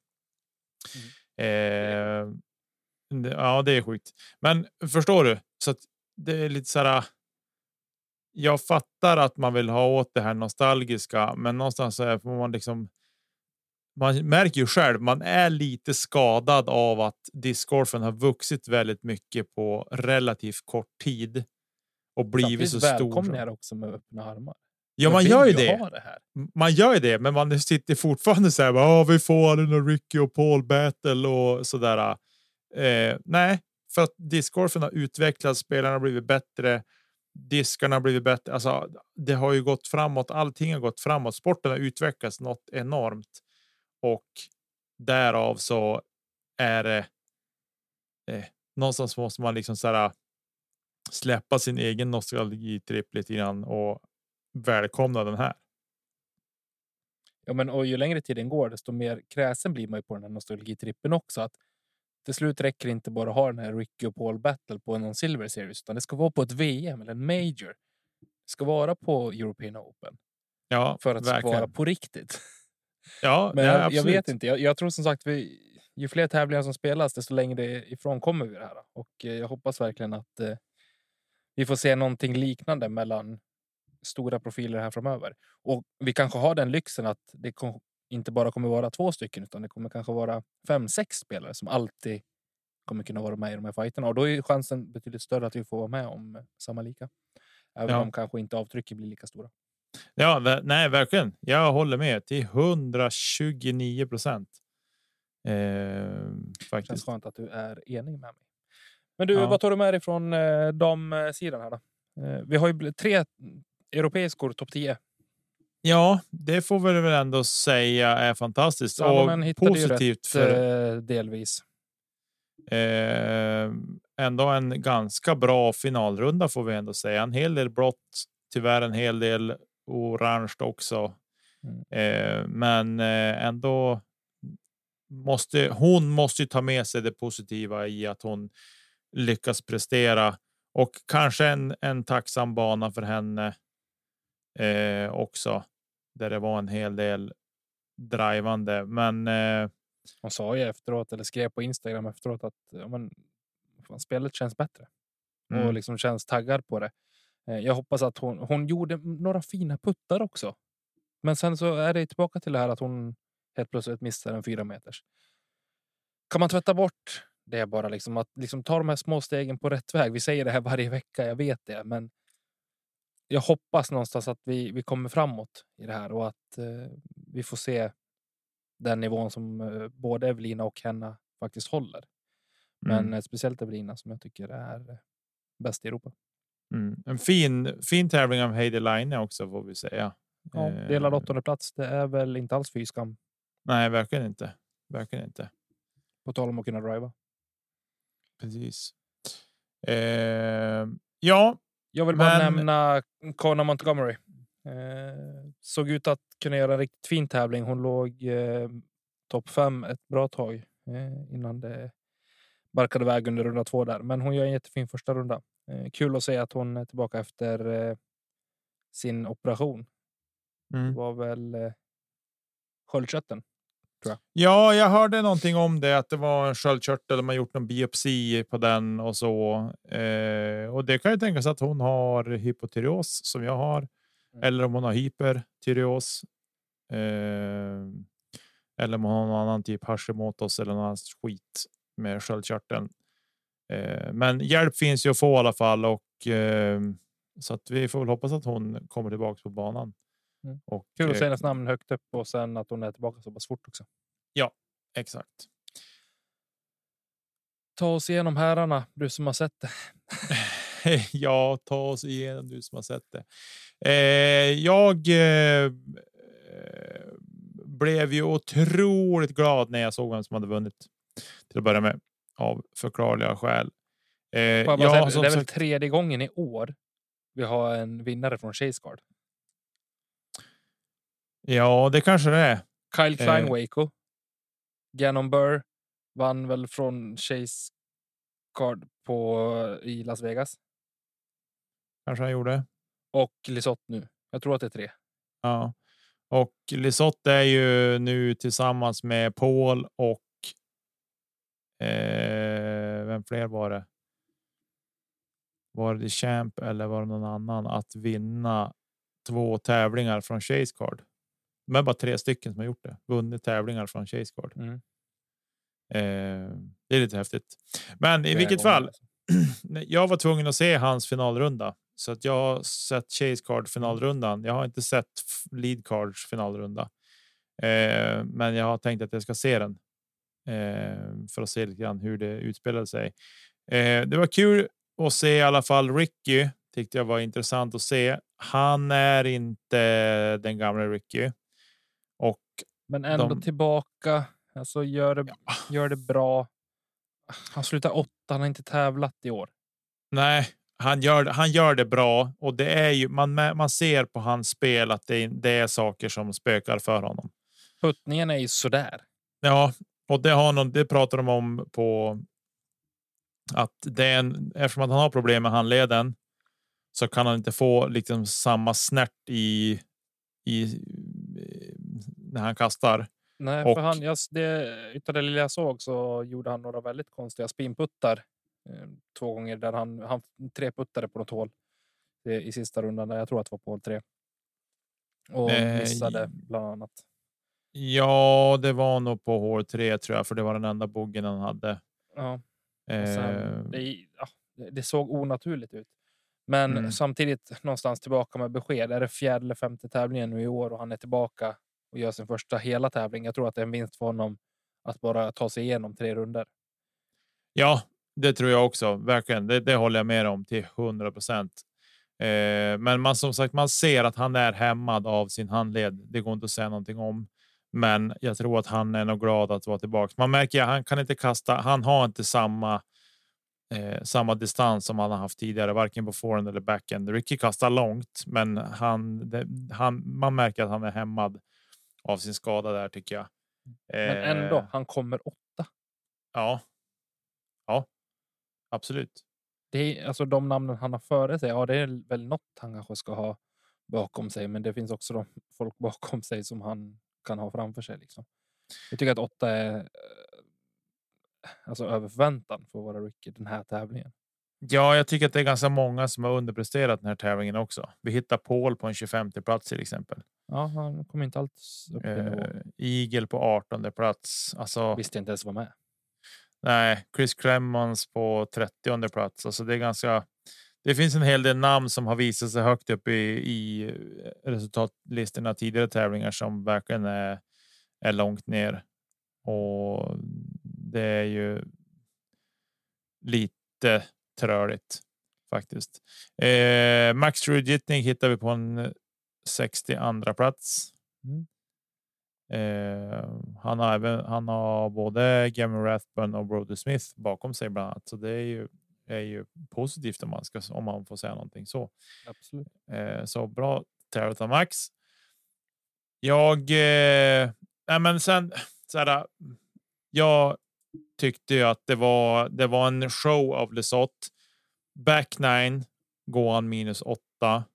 Ja, det är sjukt. Men förstår du? Så att det är lite så här. Jag fattar att man vill ha åt det här nostalgiska, men någonstans så får man liksom. Man märker ju själv, man är lite skadad av att discgolfen har vuxit väldigt mycket på relativt kort tid och blivit så stor. Välkomna här också med öppna armar. Ja, man gör ju vill det. ha det här. Man gör ju det, men man sitter fortfarande så här, vi får aldrig någon Ricky och Paul battle och sådär. Nej, för att discgolfen har utvecklats, spelarna har blivit bättre, diskarna har blivit bättre. Alltså, det har ju gått framåt, allting har gått framåt. Sporten har utvecklats något enormt. Och därav så är det någonstans måste man liksom så här släppa sin egen nostalgitripp lite grann och välkomna den här. Ja, men och ju längre tiden går, desto mer kräsen blir man ju på den här nostalgitrippen också. Att till slut räcker det inte bara att ha den här Ricky och Paul battle på någon Silver Series, utan det ska vara på ett VM eller en Major. Det ska vara på European Open. Ja, För att det ska verkligen. vara på riktigt. Ja, Men ja, jag vet inte. Jag tror som sagt, ju fler tävlingar som spelas, desto längre ifrån kommer vi det här. Och jag hoppas verkligen att vi får se någonting liknande mellan stora profiler här framöver. Och vi kanske har den lyxen att det inte bara kommer vara 2 stycken, utan det kommer kanske vara 5-6 spelare som alltid kommer kunna vara med i de här fighterna. Och då är chansen betydligt större att vi får vara med om samma lika. Även om kanske inte avtrycken blir lika stora. Ja, nej, verkligen. Jag håller med till 129%. Det Faktiskt. känns skönt att du är enig med mig. Men du, vad tar du med dig från damsidan här då? Vi har ju 3 europeiskor topp 10. Ja, det får vi väl ändå säga är fantastiskt Salomon och positivt för delvis. ändå en ganska bra finalrunda får vi ändå säga. En hel del blått, tyvärr en hel del orange också. Men ändå hon måste ta med sig det positiva i att hon lyckas prestera och kanske en tacksam bana för henne också, där det var en hel del drivande, men Hon sa ju efteråt, eller skrev på Instagram efteråt, att spelet känns bättre och liksom känns taggad på det. Jag hoppas att hon gjorde några fina puttar också, men sen så är det tillbaka till det här att hon helt plötsligt missar en 4 meters. Kan man tvätta bort det är bara liksom att liksom ta de här små stegen på rätt väg. Vi säger det här varje vecka, jag vet det, men jag hoppas någonstans att vi kommer framåt i det här och att vi får se den nivån som både Evelina och Henna faktiskt håller. Men speciellt Evelina som jag tycker är bäst i Europa. En fin tävling av Heidi Line också får vi säga. Ja, delad 8:e plats. Det är väl inte alls fy skam. Nej, verkligen inte. Verkligen inte. På tal om att kunna driva. Precis. Ja. Jag vill bara nämna Connor Montgomery. Såg ut att kunna göra en riktigt fin tävling. Hon låg topp 5 ett bra tag innan det barkade väg under runda 2 där. Men hon gör en jättefin första runda. Kul att se att hon är tillbaka efter sin operation. Det var väl sköldkörteln. Ja, jag hörde någonting om det, att det var en sköldkörtel, man gjort någon biopsi på den och så. Och det kan ju tänkas att hon har hypotyreos som jag har. Eller om hon har hypertyreos. Eller om hon har någon annan typ Hashimoto's eller någon annan skit med sköldkörteln. Men hjälp finns ju att få i alla fall. Och, så att vi får väl hoppas att hon kommer tillbaka på banan. Och, kul att säga hennes namn högt upp och sen att hon är tillbaka så pass fort också. Ja, exakt. Ta oss igenom herrarna, du som har sett det. Ja, ta oss igenom, du som har sett det. Jag blev ju otroligt glad när jag såg vem som hade vunnit. Till att börja med, av förklarliga skäl. Det är väl 3:e gången i år vi har en vinnare från Chase Card. Ja, det kanske det är. Kyle Klein Waco. Gannon Burr vann väl från Chase Card i Las Vegas. Kanske han gjorde. Och Lisotte nu. Jag tror att det är 3. Ja. Och Lisotte är ju nu tillsammans med Paul och vem fler var det? Var det Champ eller var det någon annan att vinna 2 tävlingar från Chase Card? De är bara 3 stycken som har gjort det. Vunnit tävlingar från Chase Card. Det är lite häftigt. Men i vilket fall. Jag var tvungen att se hans finalrunda. Så att jag har sett Chase Card finalrundan. Jag har inte sett Lead Cards finalrunda. Men jag har tänkt att jag ska se den. För att se lite grann hur det utspelade sig. Det var kul att se i alla fall Ricky. Tyckte jag var intressant att se. Han är inte den gamla Ricky. Men ändå tillbaka. Alltså gör det bra. Han slutar 8. Han har inte tävlat i år. Nej, han gör det bra. Och det är ju man ser på hans spel att det är saker som spökar för honom. Puttningen är ju sådär. Ja, och det pratar de om på att eftersom att han har problem med handleden så kan han inte få liksom samma snärt i när han kastar. Nej, för utav det lilla jag såg så gjorde han några väldigt konstiga spinputtar 2 gånger där han 3 puttade på något hål i sista rundan där jag tror att det var på hål 3. Och missade bland annat. Ja, det var nog på hål 3 tror jag, för det var den enda boggen han hade. Ja. Det såg onaturligt ut. Men samtidigt någonstans tillbaka med besked. Är det 4:e eller 5:e tävlingen nu i år och han är tillbaka och gör sin första hela tävling. Jag tror att det är en vinst för honom att bara ta sig igenom 3 runder. Ja, det tror jag också. Verkligen. Det håller jag med om till 100%. Men som sagt, man ser att han är hämmad av sin handled. Det går inte att säga någonting om. Men jag tror att han är nog glad att vara tillbaka. Man märker att han kan inte kasta. Han har inte samma distans som han har haft tidigare, varken på forehand eller backhand. Ricky kastar långt, men man märker att han är hämmad av sin skada där, tycker jag. Men ändå, han kommer 8. Ja, absolut. Det är alltså de namnen han har före sig. Ja, det är väl något han kanske ska ha bakom sig, men det finns också folk bakom sig som han kan ha framför sig liksom. Jag tycker att 8 är alltså över förväntan för att vara Ricky den här tävlingen. Ja, jag tycker att det är ganska många som har underpresterat den här tävlingen också. Vi hittar Paul på en 25:e plats till exempel. Ja, han kommer inte alls upp Eagle på 18:e plats. Alltså, visste inte ens vara med. Nej, Chris Clemons på 30:e plats. Alltså det finns en hel del namn som har visat sig högt upp i resultatlistorna tidigare tävlingar som verkligen är långt ner. Och det är ju lite trörigt faktiskt. Max True-Jitting hittar vi på en 62:a plats. Han har både Gavin Rathbun och Brody Smith bakom sig bland annat, så det är ju positivt om man får säga någonting så. Absolut. Så bra tävlat av Max. Men sen så här, jag tyckte ju att det var en show av Lesoth. Back 9 går han -8.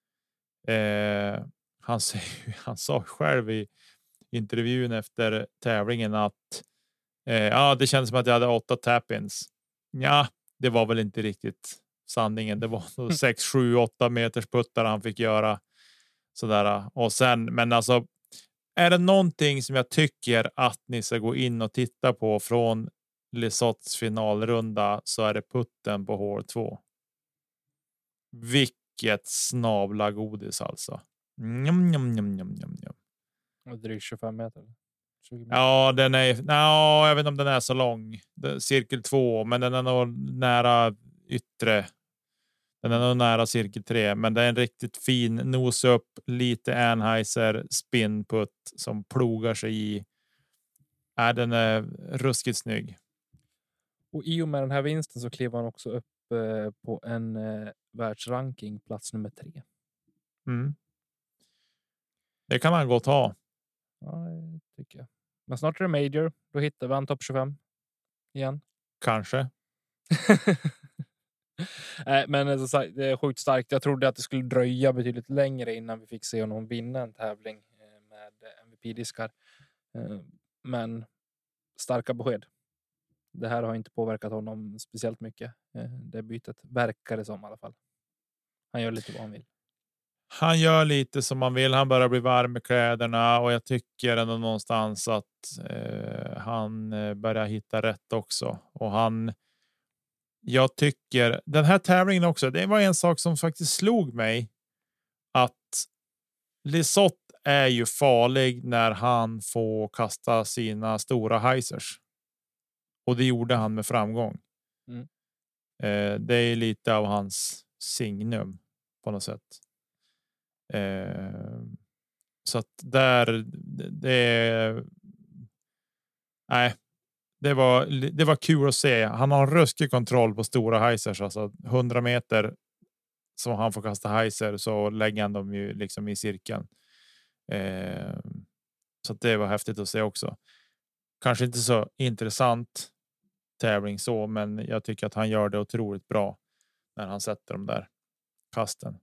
Han sa själv i intervjun efter tävlingen att det kändes som att jag hade 8 tap-ins. Ja, det var väl inte riktigt sanningen. Det var 6, 7, 8 meters puttar han fick göra. Sådär. Och sen, men alltså, är det någonting som jag tycker att ni ska gå in och titta på från Lesoths finalrunda, så är det putten på hål 2. Vilket snabla godis alltså. Drygt 25 meter. 20 meter. Ja, jag vet inte om den är så lång. Cirkel 2, men den är nog nära yttre. Den är nog nära cirkel 3, men det är en riktigt fin nose upp, lite Anheuser spin putt som plogar sig i. Den är ruskigt snygg. Och i och med den här vinsten så klev han också upp på en världsranking plats nummer 3. Det kan han gott ha. Ja, det tycker jag. Men snart är det major. Då hittar vi han topp 25 igen. Kanske. Men som sagt, det är sjukt starkt. Jag trodde att det skulle dröja betydligt längre innan vi fick se honom vinna en tävling med MVP-diskar. Men starka besked. Det här har inte påverkat honom speciellt mycket. Det bytet verkar det som i alla fall. Han gör lite vad han vill. Han gör lite som man vill. Han börjar bli varm i kläderna och jag tycker ändå någonstans att han börjar hitta rätt också. Och jag tycker den här tävlingen också, det var en sak som faktiskt slog mig, att Lesoth är ju farlig när han får kasta sina stora heisers. Och det gjorde han med framgång. Det är lite av hans signum på något sätt. Så att det var kul att se. Han har en ruskig kontroll på stora heisers, alltså 100 meter som han får kasta heiser, så lägger han dem ju liksom i cirkeln. Så att det var häftigt att se också. Kanske inte så intressant tävling så, men jag tycker att han gör det otroligt bra när han sätter de där kasten.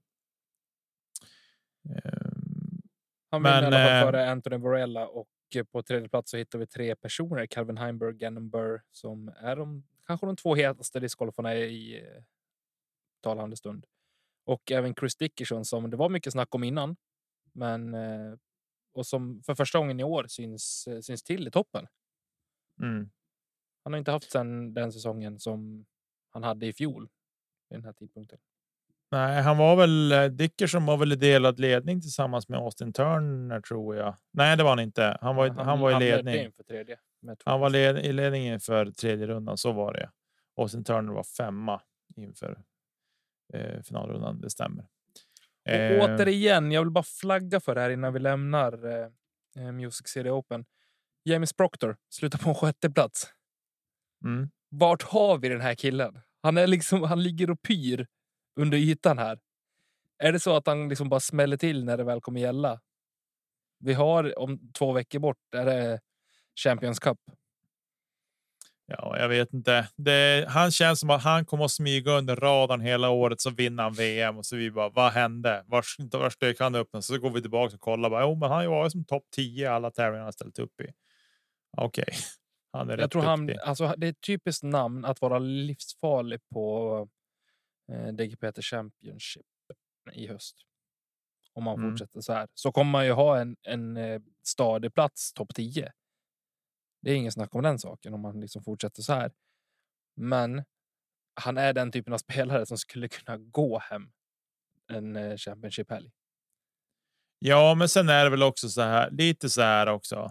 Han vinner i alla fall före Anthony Varela, och på tredje plats så hittar vi 3 personer. Calvin Heimburg, Gannon Burr, som är kanske de 2 hetaste discgolfarna i talande stund. Och även Chris Dickerson, som det var mycket snack om innan, men och som för första gången i år syns till i toppen. Han har inte haft sedan den säsongen som han hade i fjol vid den här tidpunkten. Nej, Dickerson var väl i delad ledning tillsammans med Austin Turner, tror jag. Nej, det var han inte. Han var i ledning. Han var i ledningen för tredje rundan, så var det. Austin Turner var 5:a inför finalrundan, det stämmer. Och återigen, jag vill bara flagga för det här innan vi lämnar Music City Open. James Proctor slutar på en 6:e plats. Vart har vi den här killen? Han ligger och pyr under ytan här. Är det så att han liksom bara smäller till när det väl kommer gälla? Vi har om 2 veckor bort är det Champions Cup. Ja, jag vet inte. Han känns som att han kommer att smyga under radarn hela året, så vinner han VM och så vi bara, vad hände? Var stök han upp? Så går vi tillbaka och kollar bara, men han var som topp 10 alla tävlingar han ställt upp i. Okej. Han är rätt duktig. Alltså det är ett typiskt namn att vara livsfarlig på DGPT Championship i höst. Om man fortsätter så här. Så kommer man ju ha en stadig plats topp 10. Det är ingen snack om den saken om man liksom fortsätter så här. Men han är den typen av spelare som skulle kunna gå hem en Championship-helg. Ja, men sen är det väl också så här, lite så här också.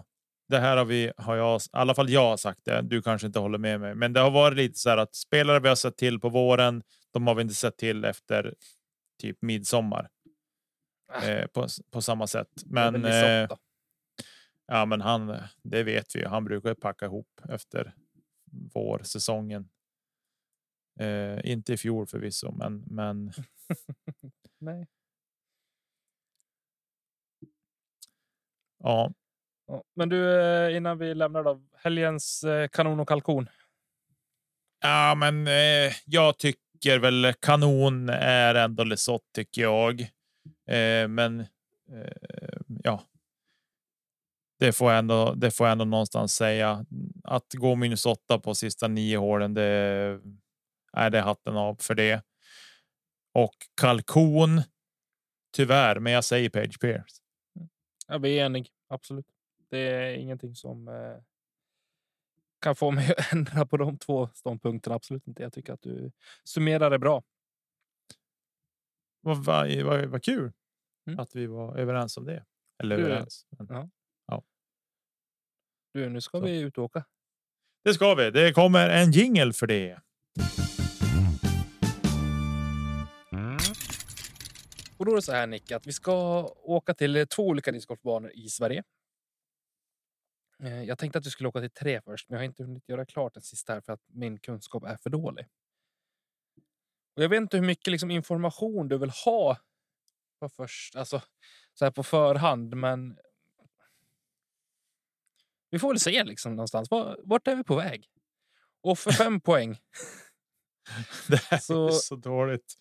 det här har jag, i alla fall jag sagt det. Du kanske inte håller med mig, men det har varit lite så här att spelare vi har sett till på våren, de har vi inte sett till efter typ midsommar. På samma sätt. Men ja, men det vet vi. Han brukar packa ihop efter vårsäsongen. Inte i fjol förvisso, men Nej. Ja. Men du, innan vi lämnar då, helgens kanon och kalkon. Ja, men jag tycker väl kanon är ändå Lesoth, tycker jag. Men ja. Det får jag ändå någonstans säga. Att gå -8 på sista 9 hålen, det är hatten av för det. Och kalkon, tyvärr, men jag säger Paige Pierce. Ja, vi är eniga, absolut. Det är ingenting som kan få mig att ändra på de 2 ståndpunkterna. Absolut inte. Jag tycker att du summerar det bra. Vad kul att vi var överens om det. Eller överens. Men, ja. Du, nu ska vi ut och åka. Det ska vi. Det kommer en jingle för det. Och då är det så här, Nick, att vi ska åka till 2 olika discgolfbanor i Sverige. Jag tänkte att vi skulle åka till 3 först, men jag har inte hunnit göra klart den sista här för att min kunskap är för dålig. Och jag vet inte hur mycket liksom information du vill ha på först, alltså så här på förhand, men vi får väl se liksom någonstans. Vart är vi på väg? Och för 5 poäng. Det här är så dåligt.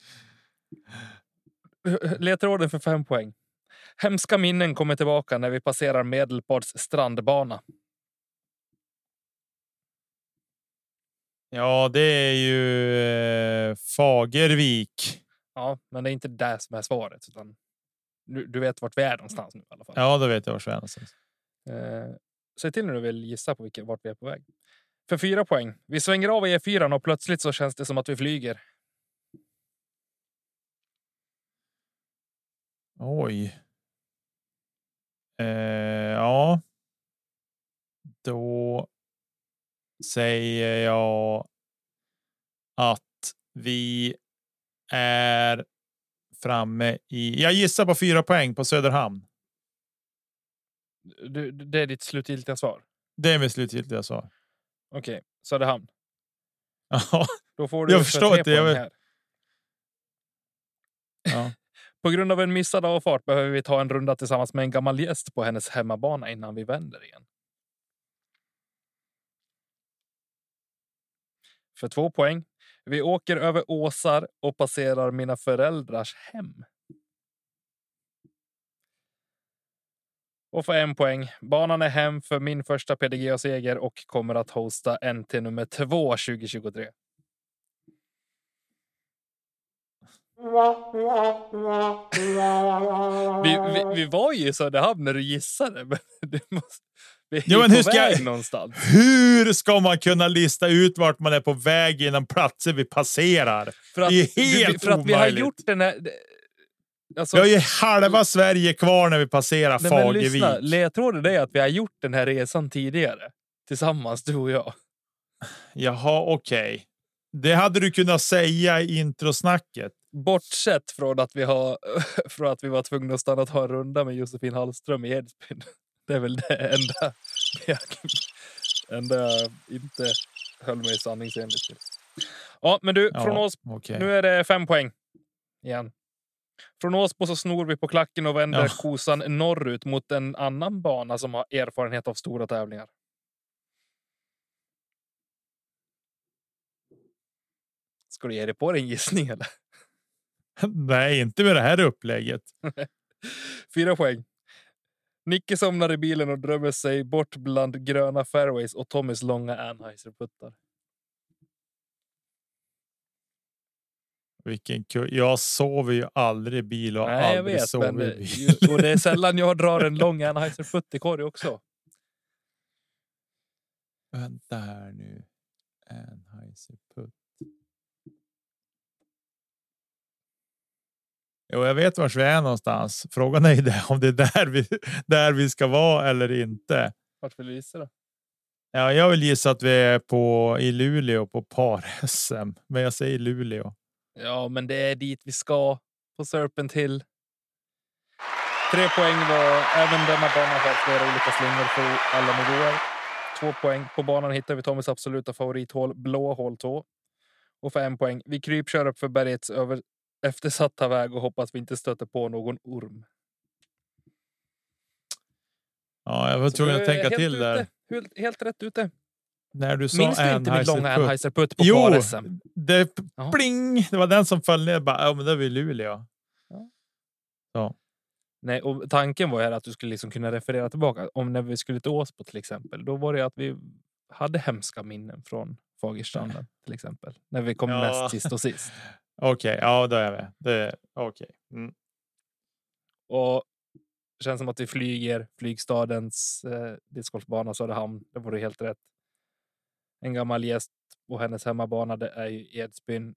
Ledtråden för 5 poäng. Hemska minnen kommer tillbaka när vi passerar Medelpads strandbana. Ja, det är ju Fagervik. Ja, men det är inte det som är svaret, utan du vet vart vi är någonstans nu i alla fall. Ja, då vet jag vart vi är någonstans. Säg till när du vill gissa på vart vi är på väg. För 4 poäng. Vi svänger av i E4 och plötsligt så känns det som att vi flyger. Oj. Ja. Då säger jag att vi är framme i... Jag gissar på 4 poäng på Söderhamn. Det är ditt slutgiltiga svar? Det är mitt slutgiltiga svar. Okej, Söderhamn. Ja. Då får du jag förstår inte. Här. Ja. På grund av en missad avfart behöver vi ta en runda tillsammans med en gammal gäst på hennes hemmabana innan vi vänder igen. För 2 poäng. Vi åker över åsar och passerar mina föräldrars hem. Och för 1 poäng. Banan är hem för min första PDGA-seger och kommer att hosta NT nummer 2 2023. Vi var ju i Söderhamn när du gissade, men vi är på väg någonstans. Hur ska man kunna lista ut vart man är på väg innan platser vi passerar? För att, det är helt för att vi har gjort den här... Alltså, vi har ju halva Sverige kvar när vi passerar Fagervik. Ledtråden är att vi har gjort den här resan tidigare. Tillsammans, du och jag. Jaha, okej. Det hade du kunnat säga i introsnacket. Bortsett från att vi var tvungna att stanna och ta en runda med Josefin Hallström i Edsbyn. Det är väl det enda jag inte höll mig sanningsenligt till. Ja, men du, från oss, nu är det 5 poäng igen. Från Åsbo så snor vi på klacken och vänder kosan norrut mot en annan bana som har erfarenhet av stora tävlingar. Ska du ge dig på din gissning eller? Nej, inte med det här upplägget. 4 poäng. Nicke somnar i bilen och drömmer sig bort bland gröna fairways och Tommys långa Anheuser-puttar. Vilken kul. Jag sover ju aldrig i bil och nej, aldrig sover i bil. Och det är sällan jag drar en lång Anheuser-putt i korg också. Vänta här nu. Anheuser-putt. Jo, jag vet var vi är någonstans. Frågan är om det är där vi ska vara eller inte. Vart vill du gissa då? Ja, jag vill gissa att vi är i Luleå på par-SM. Men jag säger Luleå. Ja, men det är dit vi ska på Serpent Hill. 3 poäng var även denna banan har flera olika slingor på alla nivåer. 2 poäng. På banan hittar vi Tommys absoluta favorithål, blå hål 2. Och för 1 poäng. Vi krypkör upp för bergets över eftersatta väg och hoppas vi inte stöter på någon orm. Ja, jag var tvungen att tänka till där. Helt rätt ute. När du sa Minns du inte mitt långa Anheuser-Putt? Anheuser-Putt på Jo, par-SM? det Ja. pling! Det var den som föll ner. Bara, ja, men det var i Luleå. Ja. Så. Nej, och tanken var här att du skulle liksom kunna referera tillbaka. Om när vi skulle till Åsbo till exempel. Då var det att vi hade hemska minnen från Fagerstranden till exempel. När vi kom näst sist och sist. Okej, ja då är jag med. Okej. Mm. Och det känns som att vi flyger flygstadens discgolfbana Söderhamn. Det vore helt rätt. En gammal gäst på hennes hemmabana, det är ju Edsbyn.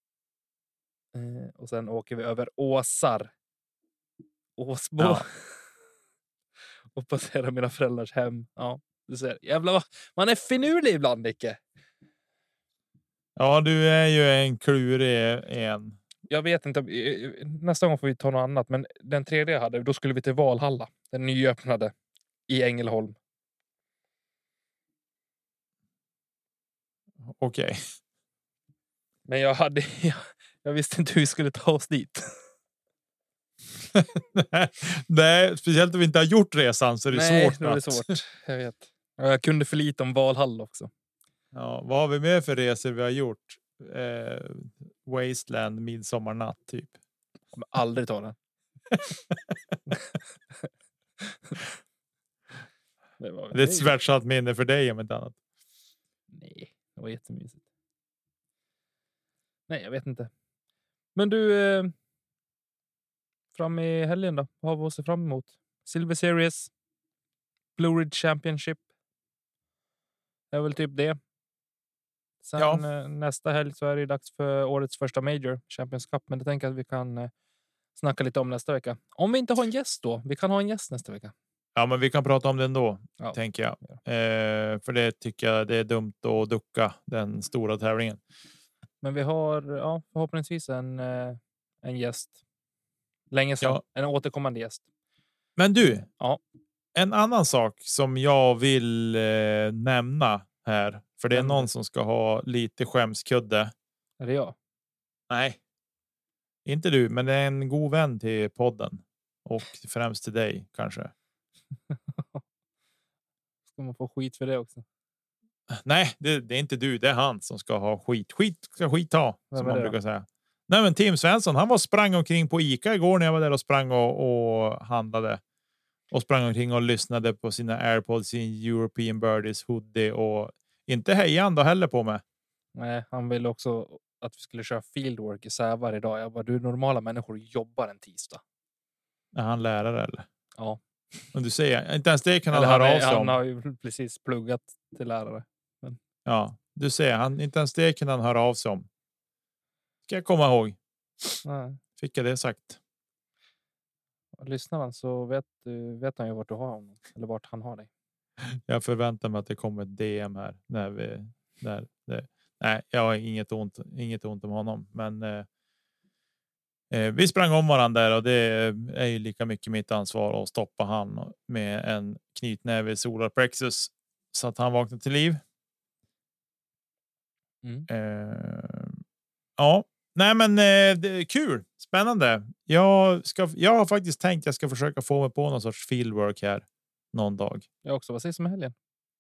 Och sen åker vi över Åsar. Åsbo. Ja. Och passerar mina föräldrars hem. Ja, du ser. Jävlar, man är finurlig ibland, Nicke. Ja, du är ju en klurig en. Jag vet inte. Nästa gång får vi ta något annat. Men den tredje jag hade, då skulle vi till Valhalla. Den nyöppnade i Ängelholm. Okej. Men jag visste inte hur vi skulle ta oss dit. Nej, speciellt om vi inte har gjort resan så är det svårt. Nej, det är svårt. Jag vet. Och jag kunde för lite om Valhalla också. Ja, vad har vi med för resor vi har gjort? Wasteland, midsommarnatt typ. Jag kommer aldrig ta den. Det är ett smärtsamt minne för dig om inte annat. Nej, det var jättemysigt. Nej, jag vet inte. Men du, fram i helgen då? Vad har vi att se fram emot? Silver Series, Blue Ridge Championship. Det är väl typ det. Sen nästa helg så är det dags för årets första major, Champions Cup. Men det tänker jag att vi kan snacka lite om nästa vecka. Om vi inte har en gäst då. Vi kan ha en gäst nästa vecka. Ja, men vi kan prata om det ändå, Ja. tänker jag. För det tycker jag det är dumt att ducka den stora tävlingen. Men vi har förhoppningsvis en gäst. Länge sedan. Ja. En återkommande gäst. Men du, Ja. en annan sak som jag vill nämna här. För det är någon som ska ha lite skämskudde. Är det jag? Nej, inte du, men det är en god vän till podden. Och främst till dig kanske. Ska man få skit för det också? Nej, det är inte du. Det är han som ska ha skit. Skit ska skit ha, som man det brukar säga. Nej, men Tim Svensson, han sprang omkring på Ica igår när jag var där och sprang och handlade. Och sprang omkring och lyssnade på sina AirPods, sin European Birdies hoodie och inte hejande heller på mig. Nej, han ville också att vi skulle köra fieldwork i Sävar idag. Jag bara, du normala människor jobbar en tisdag. Är han lärare eller? Ja. Men du säger, inte ens det kan han Eller höra av sig han om. har ju precis pluggat till lärare. Men... Ja, du säger, inte ens det kan han höra av sig om. Ska jag komma ihåg. Nej. Fick jag det sagt. Lyssnar han så vet han ju vart du har honom. Eller vart han har dig. Jag förväntar mig att det kommer ett DM här. Nej, jag har inget ont om honom. Men vi sprang om varandra där och det är ju lika mycket mitt ansvar att stoppa han med en knytnäve i solar plexus så att han vaknar till liv. Ja, nej men det är kul. Spännande. Jag har faktiskt tänkt jag ska försöka få mig på någon sorts fieldwork här någon dag. Jag också. Vad sägs om helgen?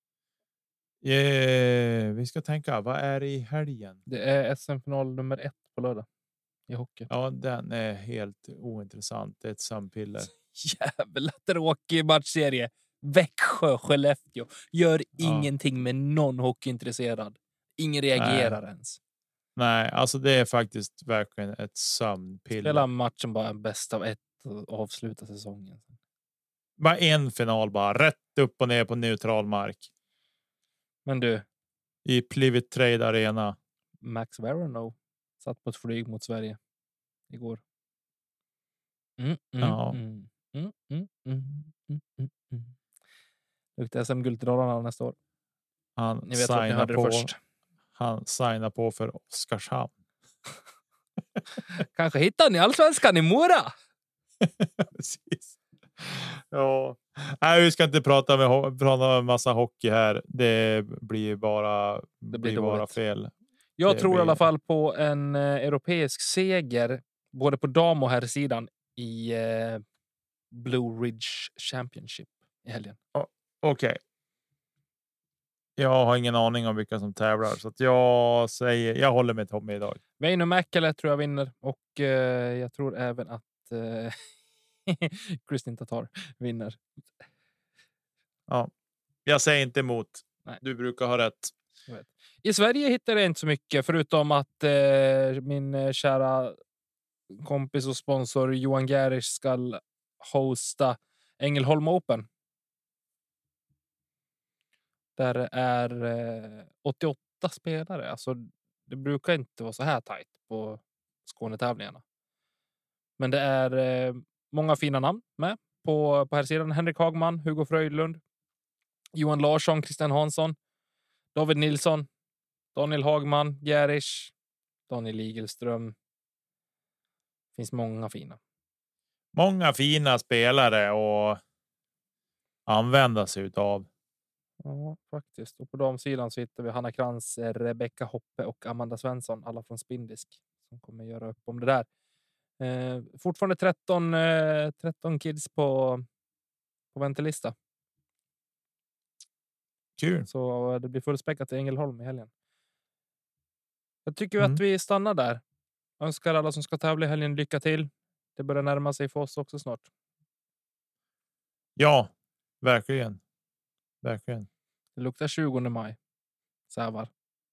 Vi ska tänka, vad är det i helgen? Det är SM-final nummer 1 på lördag i hockey. Ja, den är helt ointressant. Det är ett sömnpiller. Jävla tråkig matchserie. Växjö, Skellefteå. Gör ingenting med någon hockeyintresserad. Ingen reagerar ens. Nej, alltså det är faktiskt verkligen ett sömnpiller. Spela matchen bara en bäst av 1 och avsluta säsongen. Bara en final bara. Rätt upp och ner på neutral mark. Men du. I Plivet Trade Arena. Max Verano satt på ett flyg mot Sverige igår. Luktar SM-guld till Dalarna nästa år. Ni vet att ni hörde det först. Han signar på för Oskarshamn. Kanske hittar ni allsvenskan i Mora. Precis. Ja. Nej, vi ska inte prata en massa hockey här. Det blir bara fel. Jag tror i alla fall på en europeisk seger både på dam- och herrsidan i Blue Ridge Championship i helgen. Okej. Jag har ingen aning om vilka som tävlar, så att jag håller med Tommy idag. Väinö Mäkelä tror jag vinner, och jag tror även att Kristin Tatar vinner. Ja, jag säger inte emot. Nej. Du brukar ha rätt. I Sverige hittar jag inte så mycket, förutom att min kära kompis och sponsor Johan Gärisch ska hosta Ängelholm Open. Där är 88 spelare. Alltså, det brukar inte vara så här tajt på Skånetävlingarna. Men det är många fina namn med på här sidan. Henrik Hagman, Hugo Fröjdlund, Johan Larsson, Christian Hansson, David Nilsson, Daniel Hagman, Gärisch, Daniel Igelström. Finns många fina. Många fina spelare att använda sig utav. Ja, faktiskt. Och på damsidan så hittar vi Hanna Krantz, Rebecca Hoppe och Amanda Svensson, alla från Spindisk, som kommer göra upp om det där. Fortfarande 13 kids på väntelista. Kul. Så det blir fullspäckat i Ängelholm i helgen. Jag tycker att vi stannar där. Önskar alla som ska tävla i helgen lycka till. Det börjar närma sig för oss också snart. Ja, verkligen. Verkligen. Det luktar 20 maj. Sävar.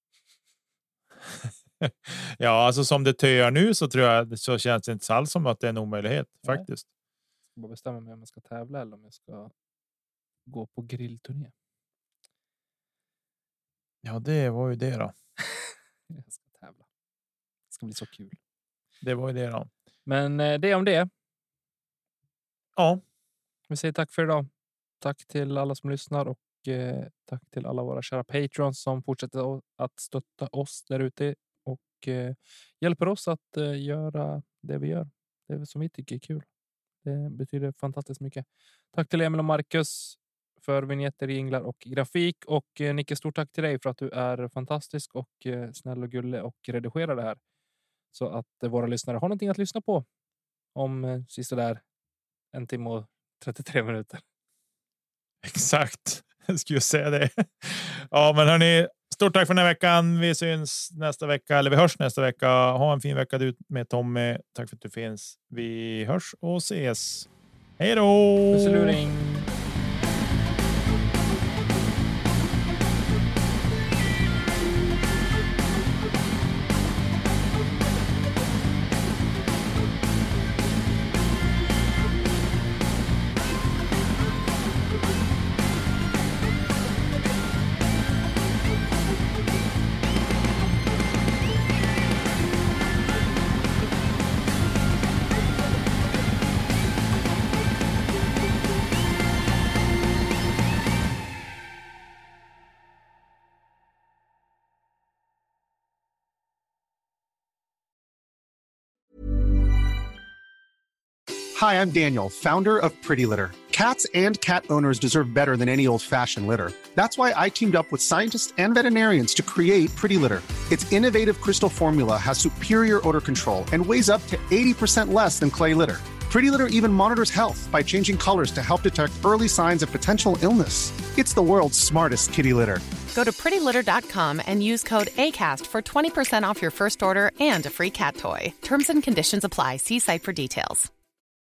Ja, alltså som det töar nu så tror jag så känns det inte alls som att det är en omöjlighet. Nej. Faktiskt. Jag ska bara bestämma mig om jag ska tävla eller om jag ska gå på grillturné. Ja, det var ju det då. Jag ska tävla. Det ska bli så kul. Det var ju det då. Men det om det. Ja. Vi säger tack för idag. Tack till alla som lyssnar och tack till alla våra kära patrons som fortsätter att stötta oss där ute och hjälper oss att göra det vi gör. Det som vi tycker är kul. Det betyder fantastiskt mycket. Tack till Emil och Marcus för vignetter, jinglar och grafik. Och Nicke, stort tack till dig för att du är fantastisk och snäll och gullig och redigerar det här. Så att våra lyssnare har någonting att lyssna på om sista där 1 timme och 33 minuter. Exakt, jag skulle säga det. Ja, men hörni, stort tack för den här veckan. Vi syns nästa vecka, eller vi hörs nästa vecka. Ha en fin vecka ut med Tommy. Tack för att du finns. Vi hörs och ses. Hej då! Pusseluring! Hi, I'm Daniel, founder of Pretty Litter. Cats and cat owners deserve better than any old-fashioned litter. That's why I teamed up with scientists and veterinarians to create Pretty Litter. Its innovative crystal formula has superior odor control and weighs up to 80% less than clay litter. Pretty Litter even monitors health by changing colors to help detect early signs of potential illness. It's the world's smartest kitty litter. Go to prettylitter.com and use code ACAST for 20% off your first order and a free cat toy. Terms and conditions apply. See site for details.